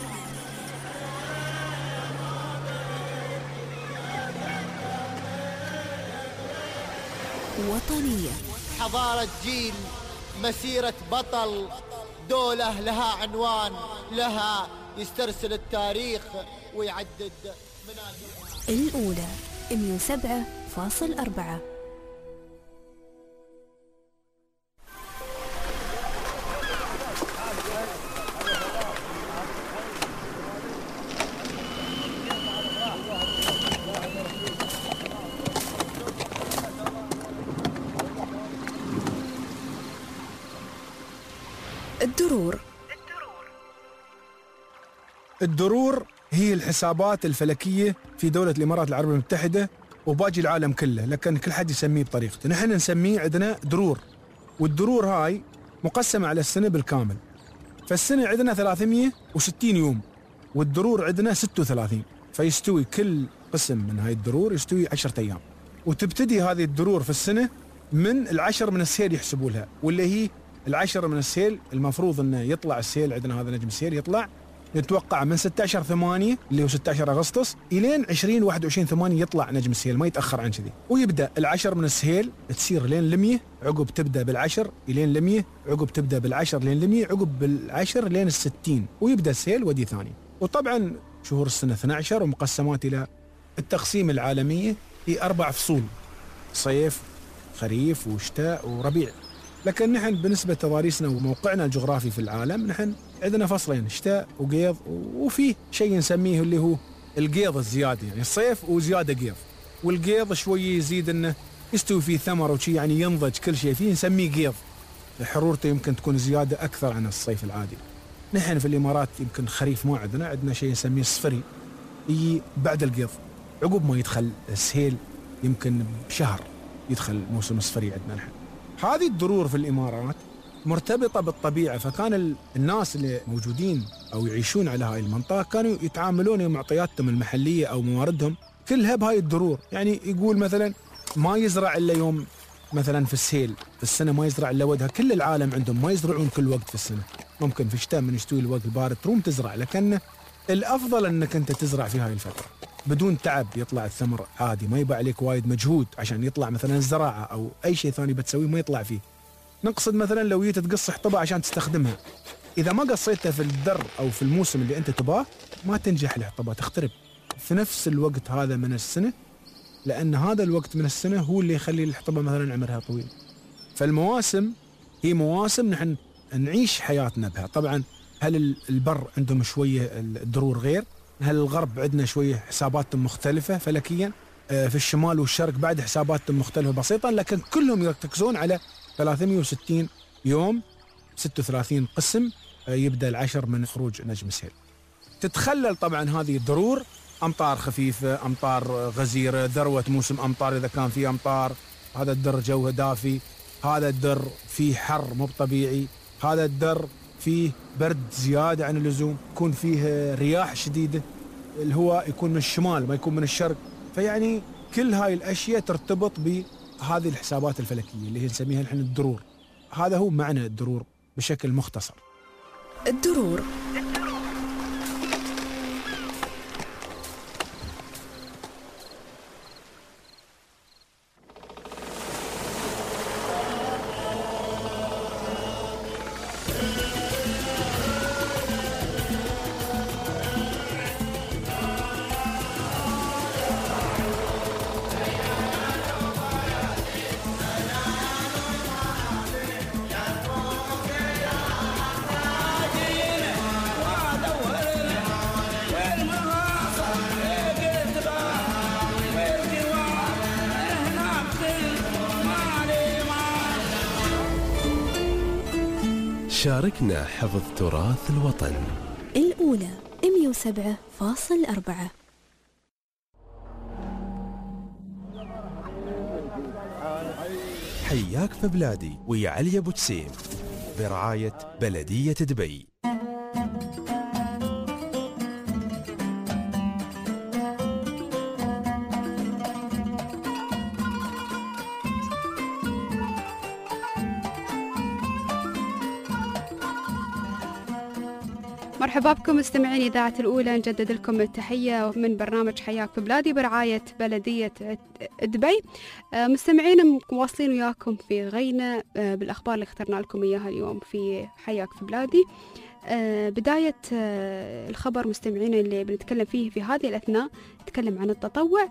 وطنية. حضارة جيل، مسيرة بطل، دولة لها عنوان، لها يسترسل التاريخ ويعدد منازل. الأولى 107.4. الدرور هي الحسابات الفلكية في دولة الإمارات العربية المتحدة وباقي العالم كله، لكن كل حد يسميه بطريقته. نحن نسميه عندنا درور، والدرور هاي مقسمة على السنة بالكامل. فالسنة عندنا 360 يوم، والدرور عندنا 36، فيستوي كل قسم من هاي الدرور يستوي 10 أيام. وتبتدي هذه الدرور في السنة من العشر من السيل يحسبوا لها، واللي هي العشر من السيل المفروض انه يطلع السيل. عندنا هذا نجم السيل يطلع نتوقع من 16/8 اللي هو 16 أغسطس إلين 20/21/8 يطلع نجم السيل، ما يتأخر عن كذي. ويبدأ العشر من السيل تصير لين ل100، عقب تبدأ بالعشر إلين ل100، عقب تبدأ بالعشر لين ل100، عقب بالعشر لين ال60، ويبدأ السيل ودي ثاني. وطبعا شهور السنة 12 ومقسمات إلى التقسيم العالمية هي 4 فصول: صيف، خريف، وشتاء، وربيع. لكن نحن بالنسبة لتضاريسنا وموقعنا الجغرافي في العالم، نحن عندنا فصلين: شتاء وقيض، وفي شيء نسميه اللي هو القيض الزيادة، يعني الصيف وزيادة قيض. والقيض شوي يزيد انه يستوي فيه ثمر وشي، يعني ينضج كل شيء فيه، نسميه قيض. حرورته يمكن تكون زيادة أكثر عن الصيف العادي. نحن في الإمارات يمكن خريف ما عندنا شيء نسميه الصفري، يجي بعد القيض عقب ما يدخل السهيل، يمكن بشهر يدخل موسم الصفري عندنا نحن. هذه الدرور في الإمارات مرتبطة بالطبيعة، فكان الناس اللي موجودين أو يعيشون على هاي المنطقة كانوا يتعاملون معطياتهم المحلية أو مواردهم كلها بهاي الدرور. يعني يقول مثلا ما يزرع إلا يوم مثلا في السيل، في السنة ما يزرع إلا ودها. كل العالم عندهم ما يزرعون كل وقت في السنة، ممكن في الشتاء من يستوي الوقت البارد تروم تزرع، لكن الأفضل أنك أنت تزرع في هاي الفترة بدون تعب، يطلع الثمر عادي، ما يبقى عليك وايد مجهود عشان يطلع مثلا الزراعة أو أي شيء ثاني بتسويه ما يطلع فيه. نقصد مثلا لو جيت تقص حطبة عشان تستخدمها، إذا ما قصيتها في الذر أو في الموسم اللي أنت تباه ما تنجح الحطبة، تخترب في نفس الوقت هذا من السنة، لأن هذا الوقت من السنة هو اللي يخلي الحطبة مثلا عمرها طويل. فالمواسم هي مواسم نحن نعيش حياتنا بها. طبعا هل البر عندهم شوية الدرور غير، هل الغرب عندنا شوية حساباتهم مختلفة فلكيا، في الشمال والشرق بعد حساباتهم مختلفة بسيطة، لكن كلهم يرتكزون على 360 يوم، 36 قسم يبدأ العشر من خروج نجم سهيل. تتخلل طبعا هذه الدرور أمطار خفيفة، أمطار غزيرة، ذروة موسم أمطار إذا كان فيه أمطار. هذا الدر جوه دافي، هذا الدر فيه حر مو طبيعي، هذا الدر فيه برد زيادة عن اللزوم، يكون فيه رياح شديدة، الهواء يكون من الشمال ما يكون من الشرق. فيعني كل هاي الأشياء ترتبط بهذه الحسابات الفلكية اللي هي نسميها نحن الدرور. هذا هو معنى الدرور بشكل مختصر. الدرور شاركنا حفظ تراث الوطن. الأولى 107.4. حياك في بلادي ويا علي أبو جسيم برعاية بلدية دبي. مرحبا بكم مستمعين إذاعة الأولى، نجدد لكم التحية من برنامج حياك في بلادي برعاية بلدية دبي. مستمعين مواصلين وياكم في غينا بالأخبار اللي اخترنا لكم إياها اليوم في حياك في بلادي. بداية الخبر مستمعين اللي بنتكلم فيه في هذه الأثناء نتكلم عن التطوع.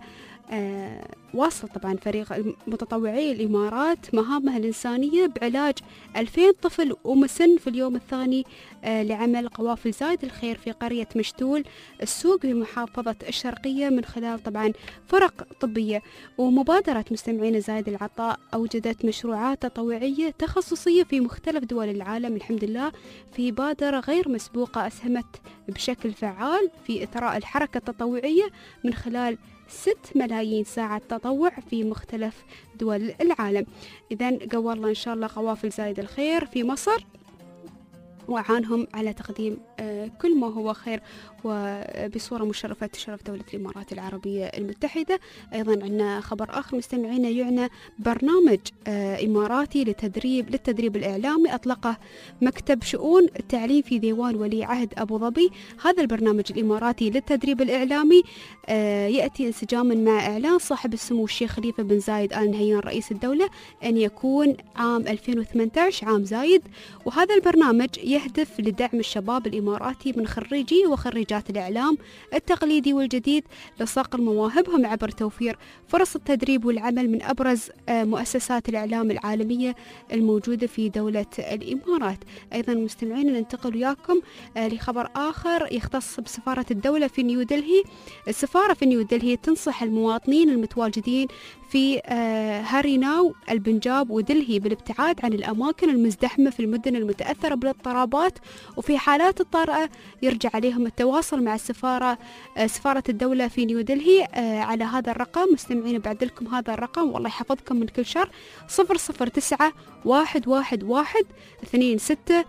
واصل طبعا فريق متطوعي الإمارات مهامه الإنسانية بعلاج 2000 طفل ومسن في اليوم الثاني لعمل قوافل زايد الخير في قرية مشتول السوق بمحافظة الشرقية من خلال طبعا فرق طبية. ومبادرة مستمعين زايد العطاء أوجدت مشروعات تطوعية تخصصية في مختلف دول العالم الحمد لله في بادرة غير مسبوقة أسهمت بشكل فعال في إثراء الحركة التطوعية من خلال 6 ملايين ساعة تطوع في مختلف دول العالم. إذن قولنا إن شاء الله قوافل زايد الخير في مصر وأعانهم على تقديم كل ما هو خير وبصورة مشرفة تشرف دولة الإمارات العربية المتحدة. أيضا عندنا خبر آخر مستمعينا يعنى برنامج إماراتي للتدريب الإعلامي أطلقه مكتب شؤون التعليم في ديوان ولي عهد أبو ظبي. هذا البرنامج الإماراتي للتدريب الإعلامي يأتي انسجاما مع إعلان صاحب السمو الشيخ خليفة بن زايد آل نهيان رئيس الدولة أن يكون عام 2018 عام زايد. وهذا البرنامج يهدف لدعم الشباب الإماراتي من خريجي وخريجات الإعلام التقليدي والجديد لصقل مواهبهم عبر توفير فرص التدريب والعمل من أبرز مؤسسات الإعلام العالمية الموجودة في دولة الإمارات. أيضا مستمعين ننتقل وياكم لخبر آخر يختص بسفارة الدولة في نيودلهي. السفارة في نيودلهي تنصح المواطنين المتواجدين في هاريناو البنجاب ودلهي بالابتعاد عن الأماكن المزدحمة في المدن المتأثرة بالاضطرابات، وفي حالات الطارئة يرجع عليهم التواصل مع سفارة الدولة في نيودلهي على هذا الرقم. مستمعين بعد لكم هذا الرقم والله يحفظكم من كل شر 009 111 26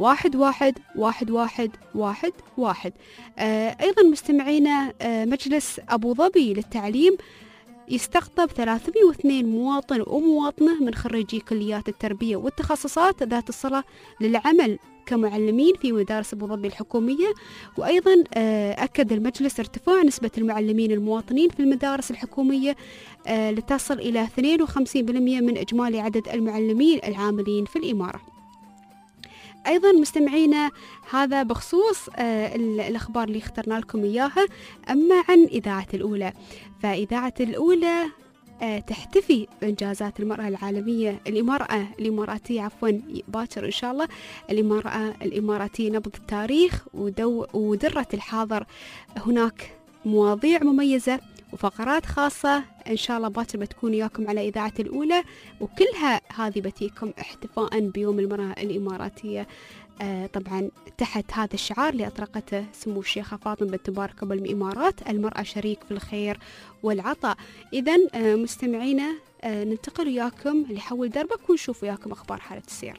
11 أيضا مستمعينا مجلس أبو ظبي للتعليم يستقطب 302 مواطن ومواطنة من خريجي كليات التربية والتخصصات ذات الصلة للعمل كمعلمين في مدارس أبو ظبي الحكومية. وأيضا أكد المجلس ارتفاع نسبة المعلمين المواطنين في المدارس الحكومية لتصل إلى 52% من إجمالي عدد المعلمين العاملين في الإمارة. أيضا مستمعينا هذا بخصوص الأخبار اللي اخترنا لكم إياها. أما عن إذاعة الأولى فإذاعة الأولى تحتفي بإنجازات المرأة العالمية الإماراتية باكر إن شاء الله. المرأة الإماراتية نبض التاريخ ودرة الحاضر. هناك مواضيع مميزة وفقرات خاصة إن شاء الله باكر بتكون وياكم على إذاعة الأولى، وكلها هذه بتيكم احتفاء بيوم المرأة الإماراتية طبعا تحت هذا الشعار اللي أطلقته سمو الشيخة فاطمة بنت مبارك أبو الإمارات، المرأة شريك في الخير والعطاء. إذن مستمعينا ننتقل وياكم لحول دربك ونشوف وياكم أخبار حالة السير.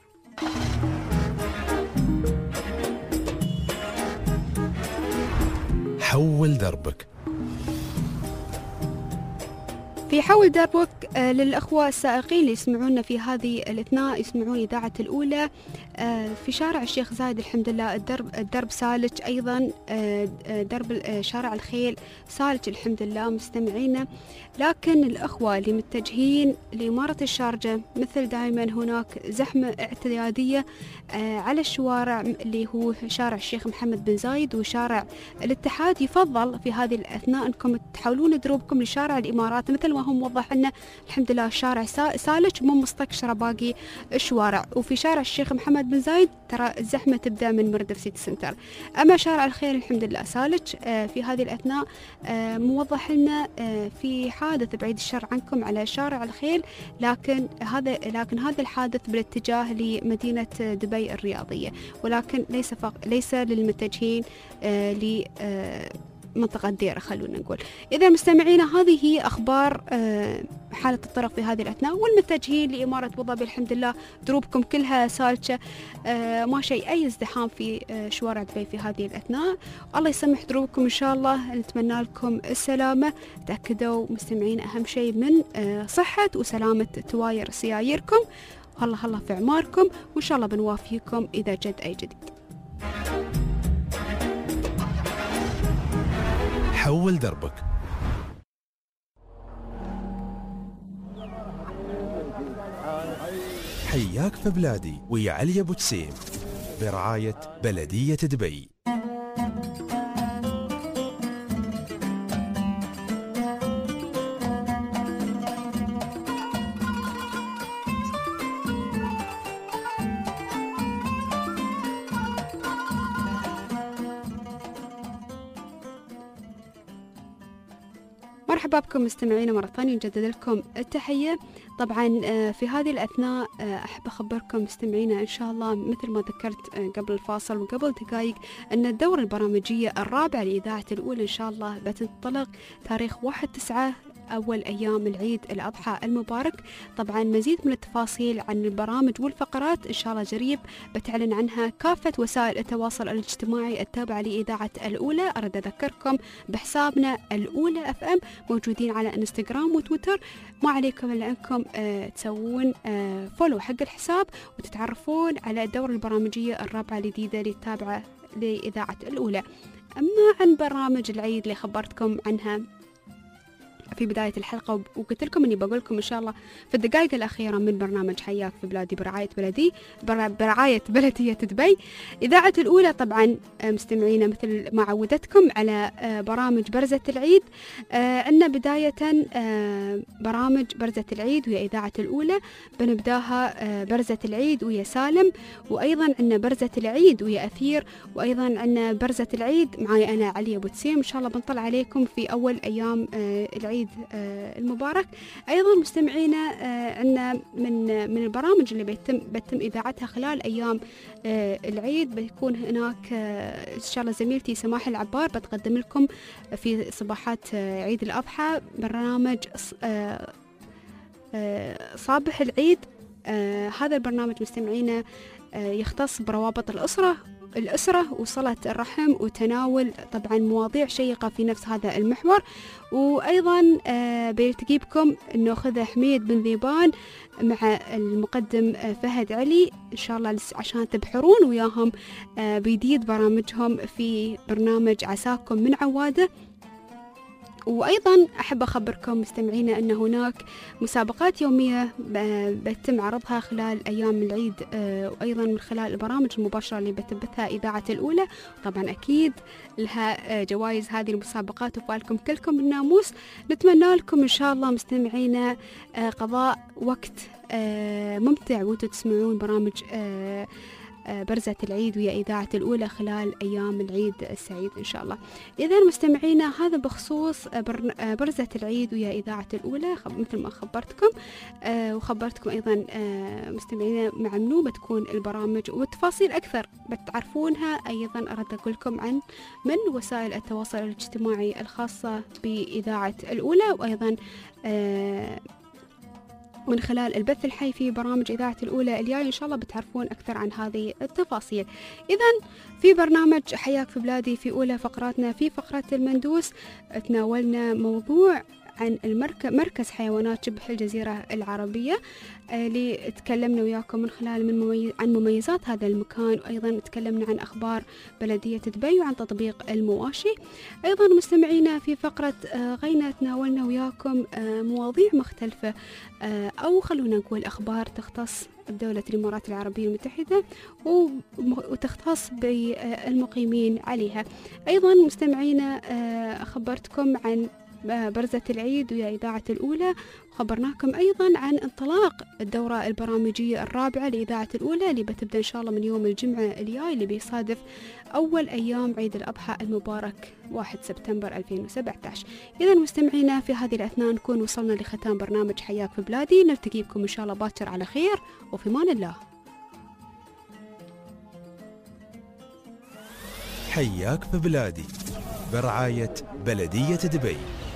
حول دربك. في حول دربك للأخوة السائقين اللي يسمعونا في هذه الأثناء، يسمعون إذاعة الأولى، في شارع الشيخ زايد الحمد لله الدرب سالج، أيضا درب شارع الخيل سالج الحمد لله مستمعينا. لكن الأخوة اللي متجهين لإمارة الشارجة مثل دائما هناك زحمة اعتيادية على الشوارع اللي هو شارع الشيخ محمد بن زايد وشارع الاتحاد. يفضل في هذه الأثناء أنكم تحولون دروبكم لشارع الإمارات مثل ما هو موضح لنا الحمد لله الشارع سالج مو مستكشرة باقي الشوارع. وفي شارع الشيخ محمد بن زايد ترى الزحمة تبدأ من مردف سيتي سنتر. أما شارع الخيل الحمد لله سالج في هذه الأثناء موضح لنا في حادث بعيد الشر عنكم على شارع الخيل، لكن هذا الحادث بالاتجاه لمدينة دبي الرياضية، ولكن ليس للمتجهين منطقة ديرة خلونا نقول. إذا مستمعينا هذه هي أخبار حالة الطرق في هذه الأثناء، والمتجهين لإمارة أبو ظبي الحمد لله دروبكم كلها سالجة، ما شيء أي ازدحام في شوارع دبي في هذه الأثناء. الله يسمح دروبكم إن شاء الله، نتمنى لكم السلامة. تأكدوا مستمعين أهم شيء من صحة وسلامة تواير سياييركم. الله في عماركم، وإن شاء الله بنوافيكم إذا جد أي جديد. حول دربك. حياك في بلادي ويا علي أبو تسيم برعاية بلدية دبي. مرحبا بكم مستمعينا مرة ثانية، نجدد لكم التحية. طبعا في هذه الأثناء أحب أخبركم مستمعينا إن شاء الله مثل ما ذكرت قبل الفاصل وقبل دقائق أن الدورة البرامجية الرابعة لإذاعة الأولى إن شاء الله بتنطلق تاريخ 1/9 أول أيام العيد الأضحى المبارك. طبعا مزيد من التفاصيل عن البرامج والفقرات إن شاء الله جريب بتعلن عنها كافة وسائل التواصل الاجتماعي التابعة لإذاعة الأولى. أرد أذكركم بحسابنا الأولى FM موجودين على انستغرام وتويتر، ما عليكم إلا أنكم تسوون فولو حق الحساب وتتعرفون على الدورة البرامجية الرابعة الجديدة اللي تابعة لإذاعة الأولى. أما عن برامج العيد اللي خبرتكم عنها في بداية الحلقة وقلت لكم أني بقول لكم إن شاء الله في الدقائق الأخيرة من برنامج حياك في بلادي برعاية بلدية دبي إذاعة الأولى. طبعا مستمعينا مثل ما عودتكم على برامج برزة العيد، عندنا بداية برامج برزة العيد ويا إذاعة الأولى، بنبداها برزة العيد ويا سالم، وأيضا عندنا برزة العيد ويا أثير، وأيضا عندنا برزة العيد معي أنا علي أبو تسيم. إن شاء الله بنطلع عليكم في أول أيام العيد المبارك. أيضا مستمعينا عندنا من البرامج اللي بتم إذاعتها خلال أيام العيد بيكون هناك إن شاء الله زميلتي سماح العبار بتقدم لكم في صباحات عيد الأضحى برنامج صابح العيد. هذا البرنامج مستمعينا يختص بروابط الأسرة وصلة الرحم وتناول طبعا مواضيع شيقة في نفس هذا المحور. وأيضا بيلتقي بكم أنه أخذ حميد بن ذيبان مع المقدم فهد علي إن شاء الله عشان تبحرون وياهم بيديد برامجهم في برنامج عساكم من عوادة. وأيضا أحب أخبركم مستمعينا أن هناك مسابقات يومية بتم عرضها خلال أيام العيد، وأيضا من خلال البرامج المباشرة اللي بتبثها إذاعة الأولى. طبعا أكيد لها جوائز هذه المسابقات وفالكم كلكم بالناموس. نتمنى لكم إن شاء الله مستمعينا قضاء وقت ممتع وانتم تسمعون برامج برزة العيد ويا إذاعة الأولى خلال أيام العيد السعيد إن شاء الله. إذا مستمعينا هذا بخصوص برزة العيد ويا إذاعة الأولى مثل ما خبرتكم، وخبرتكم أيضا مستمعينا مع منو بتكون البرامج وتفاصيل أكثر بتعرفونها. أيضا أرد أقول لكم عن من وسائل التواصل الاجتماعي الخاصة بإذاعة الأولى، وأيضا من خلال البث الحي في برامج إذاعة الأولى الجاي إن شاء الله بتعرفون أكثر عن هذه التفاصيل. إذن في برنامج حياك في بلادي في أولى فقراتنا في فقرة المندوس تناولنا موضوع عن مركز حيوانات شبه الجزيرة العربية اللي تكلمنا وياكم من خلال عن مميزات هذا المكان، وأيضا تكلمنا عن أخبار بلدية دبي وعن تطبيق المواشي. أيضا مستمعينا في فقرة غينا تناولنا وياكم مواضيع مختلفة أو خلونا نقول أخبار تختص بدولة الإمارات العربية المتحدة وتختص بالمقيمين عليها. أيضا مستمعينا خبرتكم عن برزة العيد ويا إذاعة الأولى، وخبرناكم أيضا عن انطلاق الدورة البرامجية الرابعة لإذاعة الأولى اللي بتبدأ إن شاء الله من يوم الجمعة الجاي اللي بيصادف أول أيام عيد الأضحى المبارك 1 سبتمبر 2017. إذا مستمعينا في هذه الأثناء نكون وصلنا لختام برنامج حياك في بلادي، نلتقي بكم إن شاء الله باكر على خير وفي أمان الله. حياك في بلادي برعاية بلدية دبي.